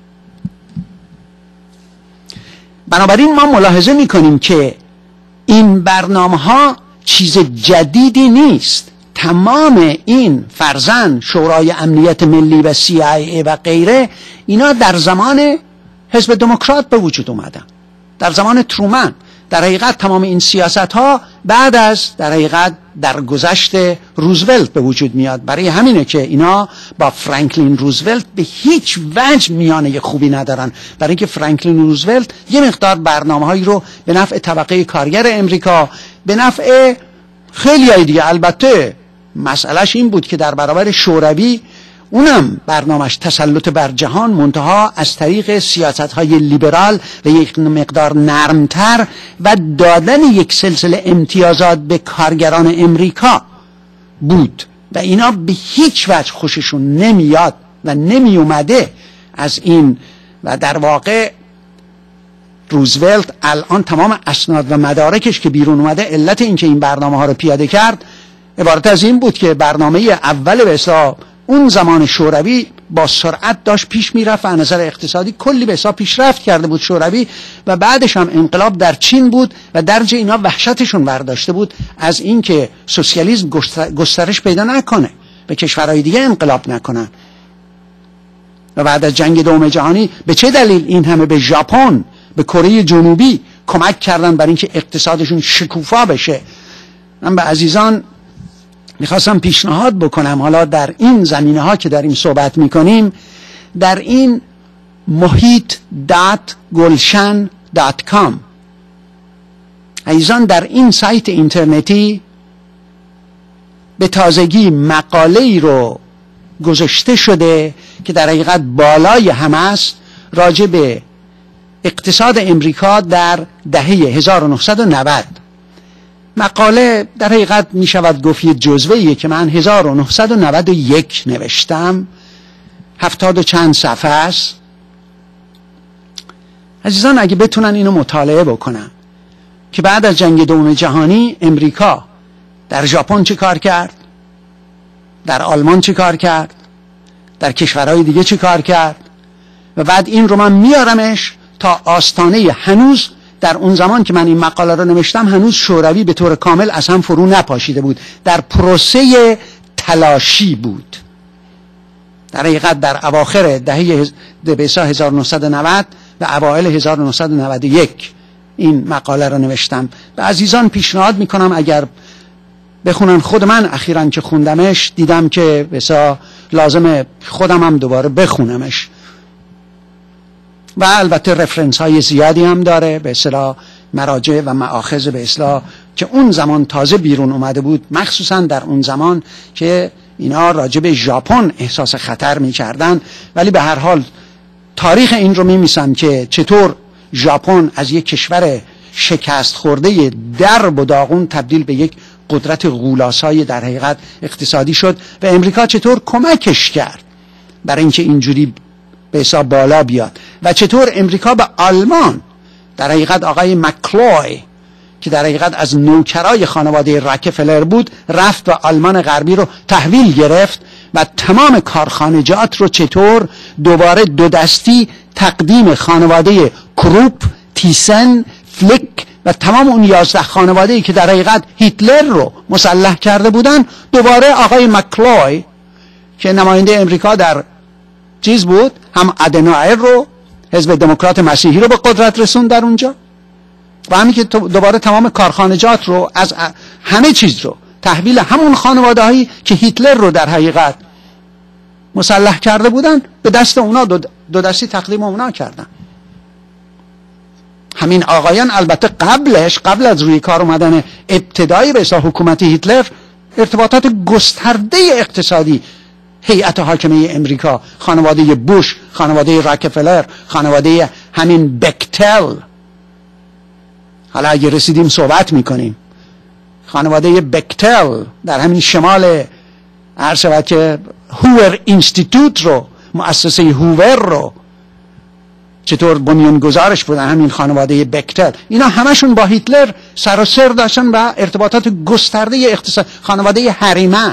بنابراین ما ملاحظه میکنیم که این برنامه ها چیز جدیدی نیست. تمام این فرزند شورای امنیت ملی و CIA و غیره اینا در زمان حزب دموکرات به وجود اومدن، در زمان ترومن. در حقیقت تمام این سیاست ها بعد از در حقیقت در گذشت روزولت به وجود میاد. برای همینه که اینا با فرانکلین روزولت به هیچ وجه میانه خوبی ندارن، برای اینکه فرانکلین روزولت یه مقدار برنامه‌هایی رو به نفع طبقه کارگر امریکا، به نفع خیلی دیگه، البته مسئلهش این بود که در برابر شوروی اونم برنامهش تسلط بر جهان، منتها از طریق سیاست‌های لیبرال و یک مقدار نرمتر و دادن یک سلسله امتیازات به کارگران امریکا بود و اینا به هیچ وجه خوششون نمیاد و نمی اومده از این. و در واقع روزولت الان تمام اسناد و مدارکش که بیرون اومده، علت این که این برنامه ها رو پیاده کرد عبارت از این بود که برنامه اول به اصطلاح اون زمان شوروی با سرعت داشت پیش میرفت و از نظر اقتصادی کلی به حساب پیشرفت کرده بود شوروی، و بعدش هم انقلاب در چین بود و درج اینا وحشتشون برداشته بود از این که سوسیالیسم گسترش پیدا نکنه، به کشورهای دیگه انقلاب نکنن. و بعد از جنگ دوم جهانی به چه دلیل این همه به ژاپن، به کره جنوبی کمک کردن برای اینکه اقتصادشون شکوفا بشه؟ من به عزیزان میخواستم پیشنهاد بکنم حالا در این زمینه ها که داریم صحبت میکنیم، در این mohit.gulshan.com عزیزان، در این سایت اینترنتی به تازگی مقاله‌ای رو گذاشته شده که در حقیقت بالای همه است راجع به اقتصاد امریکا در دهه 1990. مقاله در حقیقت می شود گفت یه جزوه‌ایه که من 1991 نوشتم، 70 و چند صفحه است. عزیزان اگه بتونن اینو مطالعه بکنن که بعد از جنگ دوم جهانی امریکا در ژاپن چه کار کرد، در آلمان چه کار کرد، در کشورهای دیگه چه کار کرد، و بعد این رو من میارمش تا آستانه هنوز در اون زمان که من این مقاله رو نوشتم هنوز شوروی به طور کامل از هم فرو نپاشیده بود، در پروسه تلاشی بود. در حقیقت در اواخر دهه 1990 و اوایل 1991 این مقاله رو نوشتم. به عزیزان پیشنهاد میکنم اگر بخونن. خود من اخیراً که خوندمش دیدم که بسا لازمه خودم هم دوباره بخونمش، و البته رفرنس های زیادی هم داره، به اصطلاح مراجع و مآخذ به اصطلاح که اون زمان تازه بیرون اومده بود، مخصوصا در اون زمان که اینا راجع به ژاپن احساس خطر می‌کردن. ولی به هر حال تاریخ این رو می‌نویسم که چطور ژاپن از یک کشور شکست خورده درب و داغون تبدیل به یک قدرت غولاسای در حقیقت اقتصادی شد و امریکا چطور کمکش کرد برای اینکه اینجوری به حساب بالا بیاد، و چطور امریکا به آلمان، در حقیقت آقای مکلوی که در حقیقت از نوکرای خانواده راکفلر بود رفت و آلمان غربی رو تحویل گرفت و تمام کارخانجات رو چطور دوباره دو دستی تقدیم خانواده کروپ، تیسن، فلیک و تمام اون 11 خانواده‌ای که در حقیقت هیتلر رو مسلح کرده بودن، دوباره آقای مکلوی که نماینده امریکا در چیز بود، هم ادنایر رو، حزب دموکرات مسیحی رو به قدرت رسوند در اونجا، و همین که دوباره تمام کارخانجات رو از همه چیز رو تحویل همون خانواده هایی که هیتلر رو در حقیقت مسلح کرده بودن به دست اونا، دو دستی تقدیم اونا کردن. همین آقایان البته قبل از روی کار اومدن ابتدایی به اصلاح حکومت هیتلر ارتباطات گسترده اقتصادی هیئت حاکمه امریکا، خانواده بوش، خانواده راکفلر، خانواده همین بکتل، حالا اگه رسیدیم صحبت میکنیم، خانواده بکتل در همین شمال عرض شود که هوور اینستیتوت رو، مؤسسه هوور رو چطور بنیانگذارش بودن، همین خانواده بکتل، اینا همشون با هیتلر سر و سر داشتن و ارتباطات گسترده اقتصاد. خانواده هریمن،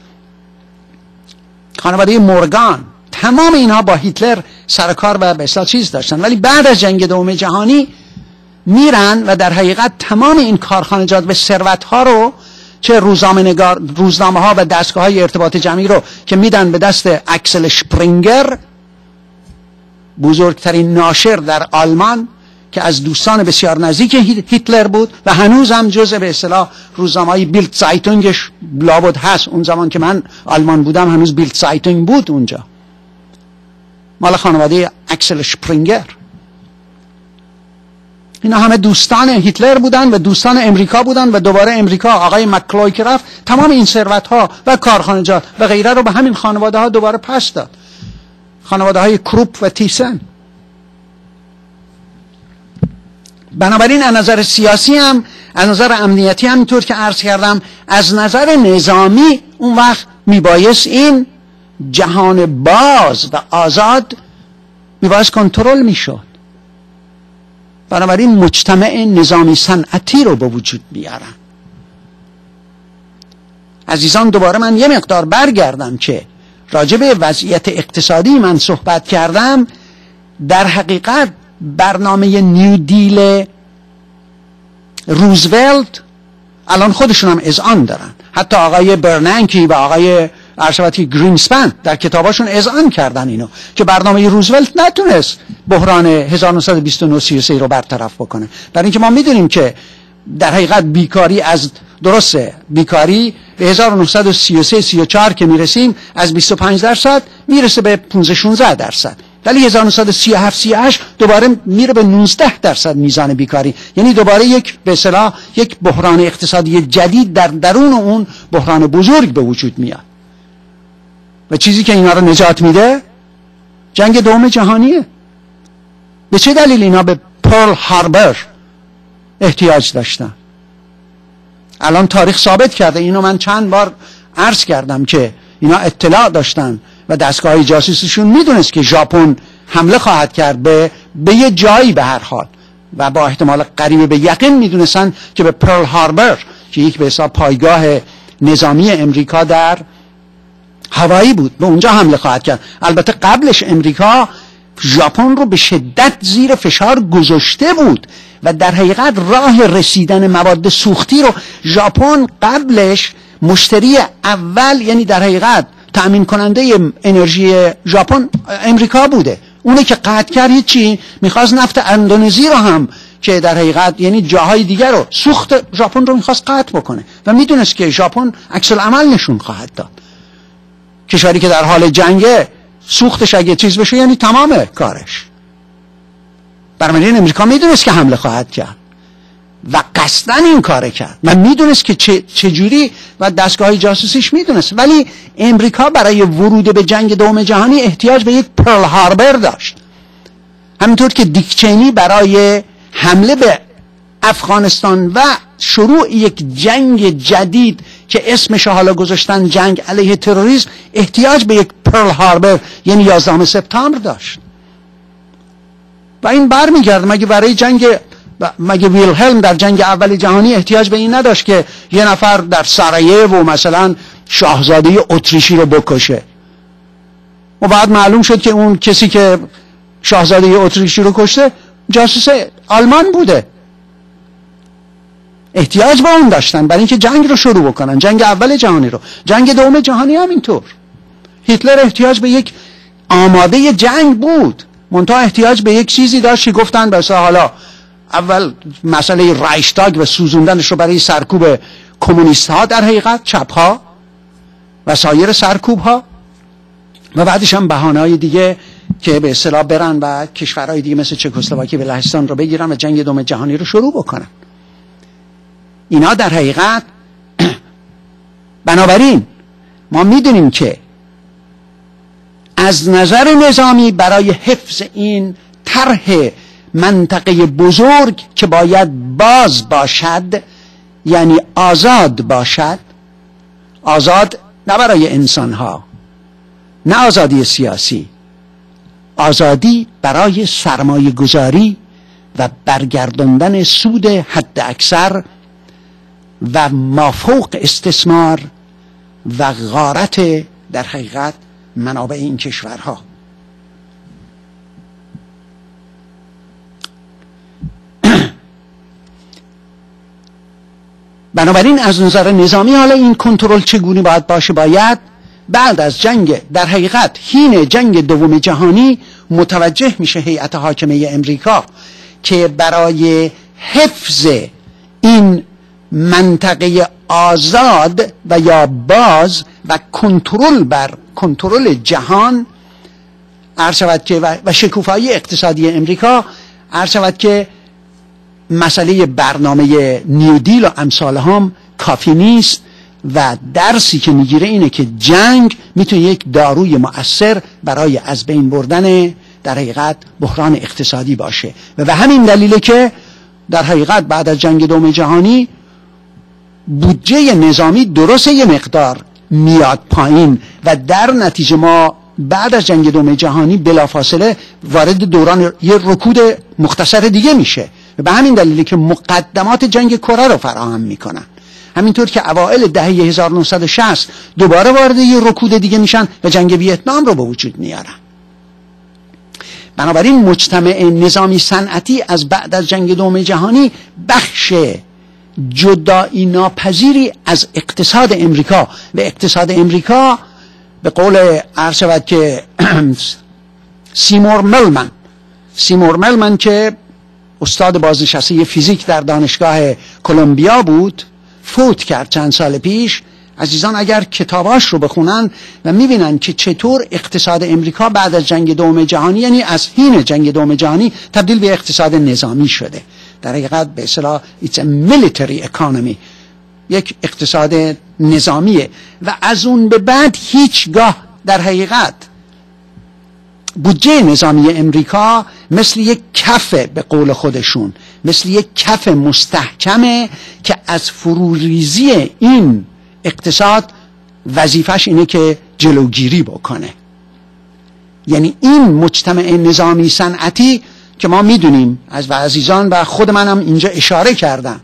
خانواده مورگان، تمام اینها با هیتلر سر کار و به اصطلاح چیز داشتن. ولی بعد از جنگ دوم جهانی میرن و در حقیقت تمام این کارخانجات و ثروت ها رو، چه روزنامه ها و دستگاه های ارتباط جمعی رو که میدن به دست اکسل شپرینگر، بزرگترین ناشر در آلمان که از دوستان بسیار نزدیک هیتلر بود و هنوز هم جزء به اصطلاح روزنامه‌های بیلد زایتونگش لابد هست. اون زمان که من آلمان بودم هنوز بیلد زایتونگ بود اونجا، مال خانواده اکسل شپرینگر. اینا همه دوستان هیتلر بودن و دوستان امریکا بودن و دوباره امریکا آقای مکلوی که رفت تمام این ثروت ها و کارخانجات و غیره رو به همین خانواده ها دوباره پس داد، خانواده های کروپ و تیسن. بنابراین از نظر سیاسی هم، از نظر امنیتی هم اینطور که عرض کردم، از نظر نظامی اون وقت میبایست این جهان باز و آزاد میبایست کنترل میشد. بنابراین مجتمع نظامی صنعتی رو به وجود بیارن. عزیزان دوباره من یه مقدار برگردم که راجع به وضعیت اقتصادی من صحبت کردم. در حقیقت برنامه نیو دیل روزولت الان خودشون هم اذعان دارن، حتی آقای برنانکی و آقای ارشدی گرینسپن در کتاباشون اذعان کردن اینو که برنامه روزولت نتونست بحران 1929-33 رو برطرف بکنه. برای اینکه ما میدونیم که در حقیقت بیکاری از درسته بیکاری به 1933-34 که میرسیم از 25% میرسه به 15-16%، ولی 1937-38 دوباره میره به 19% میزان بیکاری. یعنی دوباره یک به اصطلاح یک بحران اقتصادی جدید در درون اون بحران بزرگ به وجود میاد و چیزی که اینا رو نجات میده جنگ دوم جهانیه. به چه دلیل اینا به پرل هاربر احتیاج داشتن؟ الان تاریخ ثابت کرده، اینو من چند بار عرض کردم که اینا اطلاع داشتن و دستگاه جاسوسیشون میدونست که ژاپن حمله خواهد کرد به یه جایی به هر حال و با احتمال قریب به یقین میدونستن که به پرل هاربر که یک به حساب پایگاه نظامی امریکا در هوایی بود به اونجا حمله خواهد کرد. البته قبلش امریکا ژاپن رو به شدت زیر فشار گذاشته بود و در حقیقت راه رسیدن مواد سوختی رو ژاپن قبلش مشتری اول، یعنی در حقیقت تأمین کننده انرژی ژاپن امریکا بوده. اونه که قطع کرد چی؟ میخواست نفت اندونزی رو هم که در حقیقت یعنی جاهای دیگر رو سوخت ژاپن رو میخواست قطع بکنه و میدونست که ژاپن عکس العمل نشون خواهد داد. کشوری که در حال جنگه سوختش اگه چیز بشه یعنی تمامه کارش. بنابراین امریکا میدونست که حمله خواهد کرد و قصداً این کار کرد و میدونست که چجوری و دستگاه جاسوسیش میدونست. ولی امریکا برای ورود به جنگ دوم جهانی احتیاج به یک پرل هاربر داشت، همینطور که دیک چینی برای حمله به افغانستان و شروع یک جنگ جدید که اسمش حالا گذاشتن جنگ علیه تروریسم احتیاج به یک پرل هاربر یعنی 11 سپتامبر داشت. و این برمیگرد مگه ویلهلم در جنگ اول جهانی احتیاج به این نداشت که یه نفر در سارایوو مثلا شاهزاده اتریشی رو بکشه و بعد معلوم شد که اون کسی که شاهزاده اتریشی رو کشته جاسوس آلمان بوده. احتیاج به اون داشتن برای اینکه جنگ رو شروع بکنن، جنگ اول جهانی رو. جنگ دوم جهانی هم اینطور. هیتلر احتیاج به یک آماده جنگ بود، منتها احتیاج به یک چیزی داشت که گفتن بس حالا اول مسئله رایشتاگ و سوزوندنش رو برای سرکوب کمونیست ها در حقیقت چپ ها و سایر سرکوب ها و بعدش هم بهانه های دیگه که به اصطلاح برن و کشورهای دیگه مثل چکسلواکی و لهستان رو بگیرن و جنگ دوم جهانی رو شروع بکنن. اینا در حقیقت بنابراین ما میدونیم که از نظر نظامی برای حفظ این طرح منطقه بزرگ که باید باز باشد، یعنی آزاد باشد، آزاد نه برای انسانها، نه آزادی سیاسی، آزادی برای سرمایه گذاری و برگرداندن سود حد اکثر و مافوق استثمار و غارت در حقیقت منابع این کشورها. بنابراین از نظر نظامی حالا این کنترل چگونه باید باشه؟ باید بعد از جنگ، در حقیقت حین جنگ دوم جهانی متوجه میشه هیئت حاکمه امریکا که برای حفظ این منطقه آزاد و یا باز و کنترل بر کنترل جهان عرض شود که و شکوفایی اقتصادی امریکا، عرض شود که مسئله برنامه نیودیل و امثال هم کافی نیست و درسی که میگیره اینه که جنگ میتونه یک داروی مؤثر برای از بین بردن در حقیقت بحران اقتصادی باشه و به همین دلیله که در حقیقت بعد از جنگ دوم جهانی بودجه نظامی درسته یه مقدار میاد پایین و در نتیجه ما بعد از جنگ دوم جهانی بلافاصله وارد دوران یه رکود مختصر دیگه میشه و به همین دلیلی که مقدمات جنگ کره رو فراهم میکنن. همینطور که اوائل دهه 1960 دوباره وارد یه رکود دیگه میشن و جنگ ویتنام رو به وجود میارن. بنابراین مجتمع نظامی صنعتی از بعد از جنگ دوم جهانی بخش جدایی ناپذیری از اقتصاد امریکا و اقتصاد امریکا به قول عرض شود که سیمور ملمن که استاد بازنشسته فیزیک در دانشگاه کلمبیا بود، فوت کرد چند سال پیش. عزیزان اگر کتاباش رو بخونن و میبینن که چطور اقتصاد امریکا بعد از جنگ دوم جهانی، یعنی از حین جنگ دوم جهانی، تبدیل به اقتصاد نظامی شده. در حقیقت به اصطلاح it's a military economy، یک اقتصاد نظامیه و از اون به بعد هیچگاه در حقیقت بودجه نظامی امریکا مثل یک کف، به قول خودشون مثل یک کف مستحکمه که از فروریزی این اقتصاد وظیفش اینه که جلوگیری بکنه. یعنی این مجتمع نظامی صنعتی که ما میدونیم از عزیزان و خود منم اینجا اشاره کردم،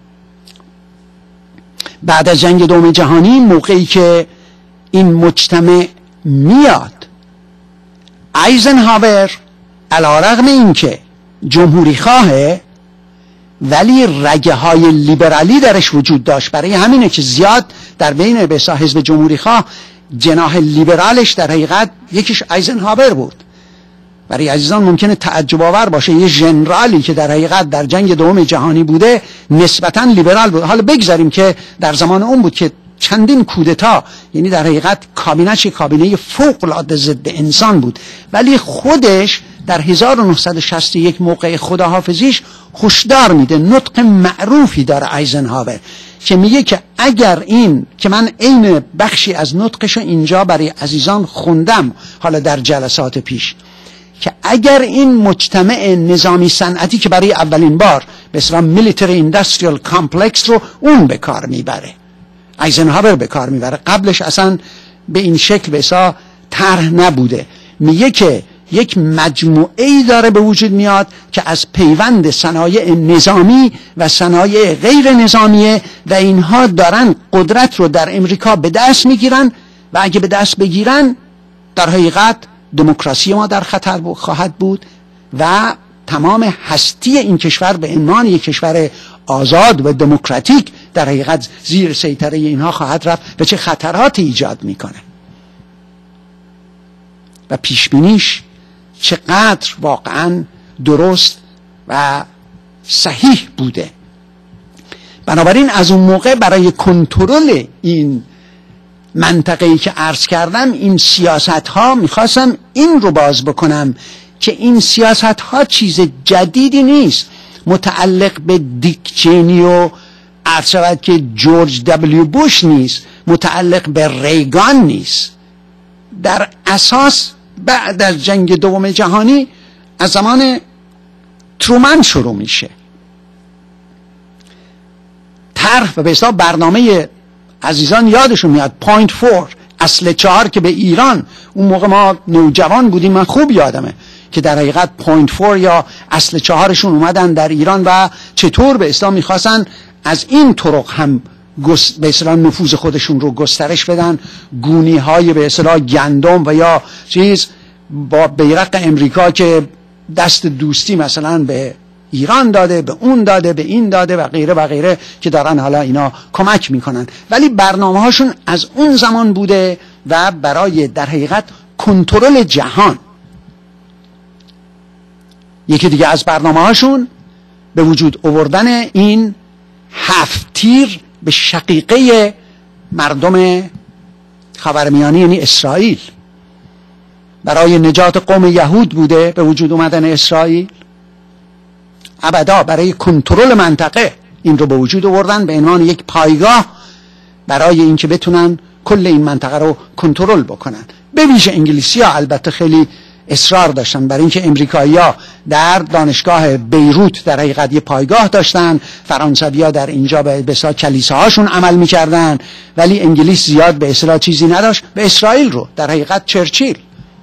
بعد از جنگ دوم جهانی موقعی که این مجتمع میاد، ایزنهاور علیرغم اینکه جمهوری خواهه ولی رگه های لیبرالی درش وجود داشت. برای همینه که زیاد در بین بسا حزب جمهوری خواه جناح لیبرالش در حقیقت یکیش ایزنهاور بود. برای عزیزان ممکنه تعجب آور باشه یه ژنرالی که در حقیقت در جنگ دوم جهانی بوده نسبتاً لیبرال بود. حالا بگذاریم که در زمان اون بود که چندین کودتا، یعنی در حقیقت کابینه‌اش کابینه فوق العاده ضد انسان بود، ولی خودش در 1961 موقع خداحافظیش هشدار میده، نطق معروفی داره ایزنهاور که میگه که اگر این، که من عین بخشی از نطقشو اینجا برای عزیزان خوندم حالا در جلسات پیش، که اگر این مجتمع نظامی صنعتی که برای اولین بار به اصطلاح میلیتری اینداستریال کامپلکس رو اون به کار میبره، ایزنهاور به کار میبره، قبلش اصلا به این شکل به اصطلاح طرح نبوده، میگه که یک مجموعه‌ای داره به وجود میاد که از پیوند صنایع نظامی و صنایع غیر نظامیه و اینها دارن قدرت رو در امریکا به دست میگیرن و اگه به دست بگیرن در حقیقت دموکراسی ما در خطر خواهد بود و تمام هستی این کشور به عنوان یک کشور آزاد و دموکراتیک در حقیقت زیر سیطره اینها خواهد رفت و چه خطراتی ایجاد میکنه و پیشبینیش چقدر واقعا درست و صحیح بوده. بنابراین از اون موقع برای کنترل این منطقه‌ای که عرض کردم، این سیاست ها، میخواستم این رو باز بکنم که این سیاست ها چیز جدیدی نیست، متعلق به دیک چینی و عرض شود که جورج دبلیو بوش نیست، متعلق به ریگان نیست. در اساس بعد از جنگ دوم جهانی از زمان ترومن شروع میشه. طرح و به اصطلاح برنامه عزیزان یادشون میاد پوینت 4 اصل 4 که به ایران، اون موقع ما نوجوان بودیم، من خوب یادمه که در حقیقت پوینت 4 یا اصل 4شون اومدن در ایران و چطور به اسلام میخواستن از این طرق هم به اصطلاح نفوذ خودشون رو گسترش بدن. گونی های به اصطلاح گندم و یا چیز با بیرق امریکا که دست دوستی مثلا به ایران داده، به اون داده، به این داده و غیره و غیره که دارن حالا اینا کمک میکنن، ولی برنامه هاشون از اون زمان بوده و برای در حقیقت کنترل جهان. یکی دیگه از برنامه هاشون به وجود آوردن این 7 تیر به شقیقه مردم خاورمیانه یعنی اسرائیل. برای نجات قوم یهود بوده به وجود اومدن اسرائیل، ابدا برای کنترل منطقه این رو به وجود آوردن به عنوان یک پایگاه برای اینکه بتونن کل این منطقه رو کنترل بکنن. به ویژه انگلیسی‌ها البته خیلی اصرار داشتن برای اینکه امریکایی‌ها در دانشگاه بیروت در حقیقت یه پایگاه داشتن، فرانسوی‌ها در اینجا به اصطلاح کلیساهاشون عمل می‌کردن، ولی انگلیس زیاد به اصطلاح چیزی نداشت. به اسرائیل رو در حقیقت چرچیل،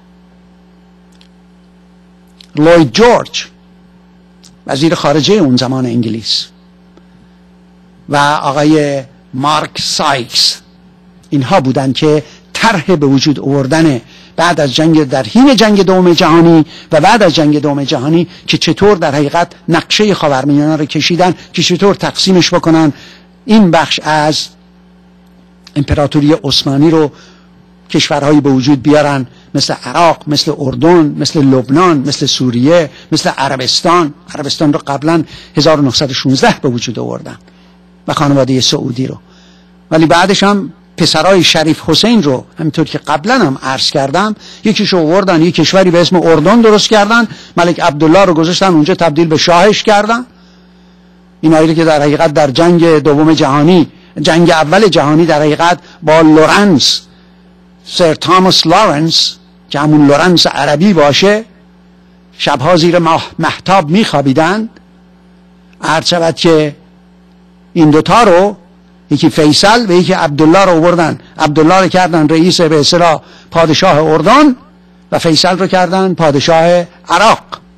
لوید جورج وزیر خارجه اون زمان انگلیس و آقای مارک سایکس، اینها بودن که طرح به وجود آوردن بعد از جنگ در حین جنگ دوم جهانی و بعد از جنگ دوم جهانی که چطور در حقیقت نقشه خاورمیانه رو کشیدن که چطور تقسیمش بکنن، این بخش از امپراتوری عثمانی رو کشورهایی به وجود بیارن مثل عراق، مثل اردن، مثل لبنان، مثل سوریه، مثل عربستان. عربستان رو قبلا 1916 به وجود آوردن و خانواده سعودی رو، ولی بعدش هم پسرای شریف حسین رو همینطور که قبلا هم عرض کردم یکیشو آوردن، یک کشوری به اسم اردن درست کردن، ملک عبدالله رو گذاشتن اونجا تبدیل به شاهش کردن. اینایی که در حقیقت در جنگ دوم جهانی، جنگ اول جهانی در حقیقت با لورنس، سر تاماس لورنس که همون لورنس عربی باشه، شبها زیر مهتاب میخوابیدن. عرض شود که این دوتا رو، یکی فیصل و یکی عبدالله رو آوردن، عبدالله رو کردن رئیس به اصطلاح پادشاه اردن و فیصل رو کردن پادشاه عراق.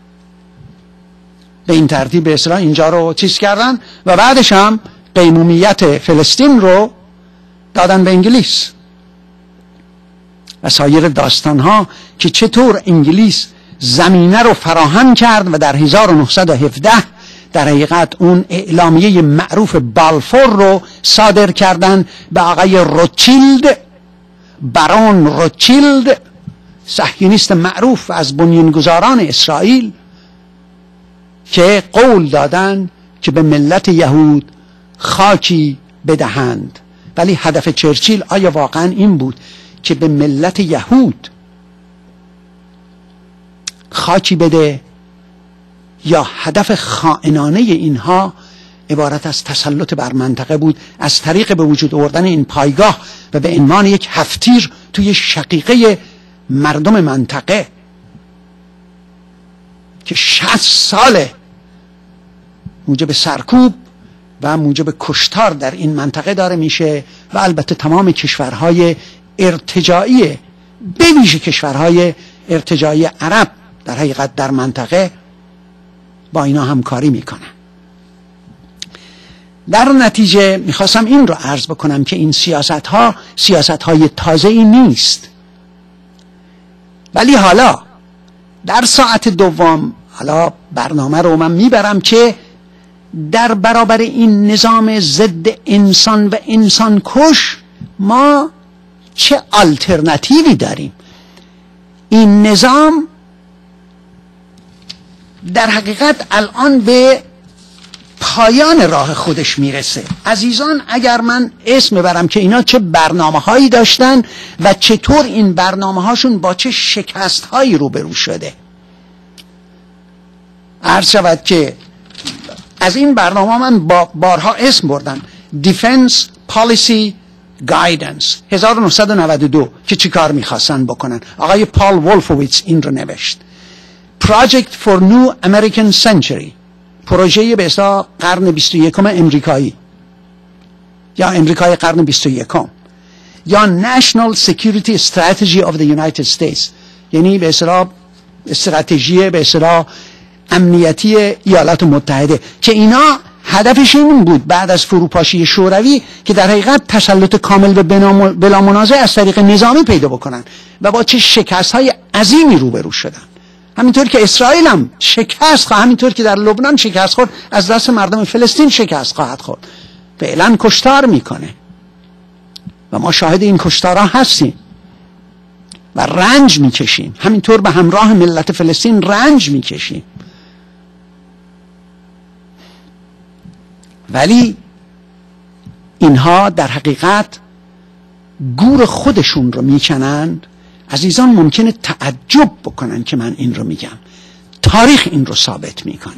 به این ترتیب به اصطلاح اینجا رو چیز کردن و بعدش هم قیمومیت فلسطین رو دادن به انگلیس و سایر داستان ها که چطور انگلیس زمینه رو فراهم کرد و در 1917 در حقیقت اون اعلامیه معروف بالفور رو صادر کردن به آقای روتشیلد، برون روتشیلد، صهیونیست معروف از بنیانگذاران اسرائیل، که قول دادن که به ملت یهود خاکی بدهند. ولی هدف چرچیل آیا واقعا این بود که به ملت یهود خاکی بده، یا هدف خائنانه اینها عبارت از تسلط بر منطقه بود از طریق به وجود آوردن این پایگاه و به عنوان یک 7 تیر توی شقیقه مردم منطقه که 60 ساله موجب سرکوب و موجب کشتار در این منطقه داره میشه و البته تمام کشورهای ارتجاعی، به ویژه کشورهای ارتجاعی عرب در حقیقت در منطقه با اینا همکاری میکنن. در نتیجه میخواستم این رو عرض بکنم که این سیاست های تازه ای نیست، ولی حالا در ساعت دوم حالا برنامه رو من میبرم که در برابر این نظام ضد انسان و انسان کش ما چه آلترناتیوی داریم. این نظام در حقیقت الان به پایان راه خودش میرسه. عزیزان اگر من اسم ببرم که اینا چه برنامه هایی داشتن و چطور این برنامه هاشون با چه شکست هایی روبرو شده، عرض شود که از این برنامه من بارها اسم بردم. Defense Policy Guidance 1992 که چی کار میخواستن بکنن. آقای پال وولفویتس این رو نوشت. Project for New American Century، پروژه به اصطلاح قرن 21 امریکایی یا امریکای قرن 21 یا National Security Strategy of the United States، یعنی به اصطلاح استراتژی به اصطلاح امنیتی ایالات متحده که اینا هدفش این بود بعد از فروپاشی شوروی که در حقیقت تسلط کامل به بلا منازع از طریق نظامی پیدا بکنن و با چه شکست‌های عظیمی روبرو شدن. همینطور که اسرائیل هم شکست خواهد، همینطور که در لبنان شکست خورد، از دست مردم فلسطین شکست خواهد خورد. فعلا کشتار میکنه و ما شاهد این کشتارها هستیم و رنج میکشیم، همینطور به همراه ملت فلسطین رنج میکشیم. ولی اینها در حقیقت گور خودشون رو میکنند. عزیزان ممکنه تعجب بکنن که من این رو میگم، تاریخ این رو ثابت میکنه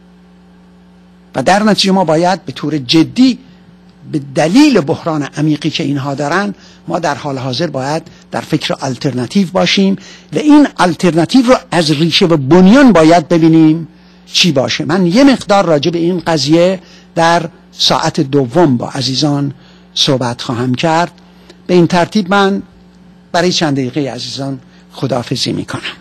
و در نتیجه ما باید به طور جدی به دلیل بحران عمیقی که اینها دارن، ما در حال حاضر باید در فکر آلترناتیو باشیم و این آلترناتیو رو از ریشه و بنیان باید ببینیم چی باشه. من یه مقدار راجع به این قضیه در ساعت دوم با عزیزان صحبت خواهم کرد. به این ترتیب من برای چند دقیقه عزیزان خداحافظی میکنم.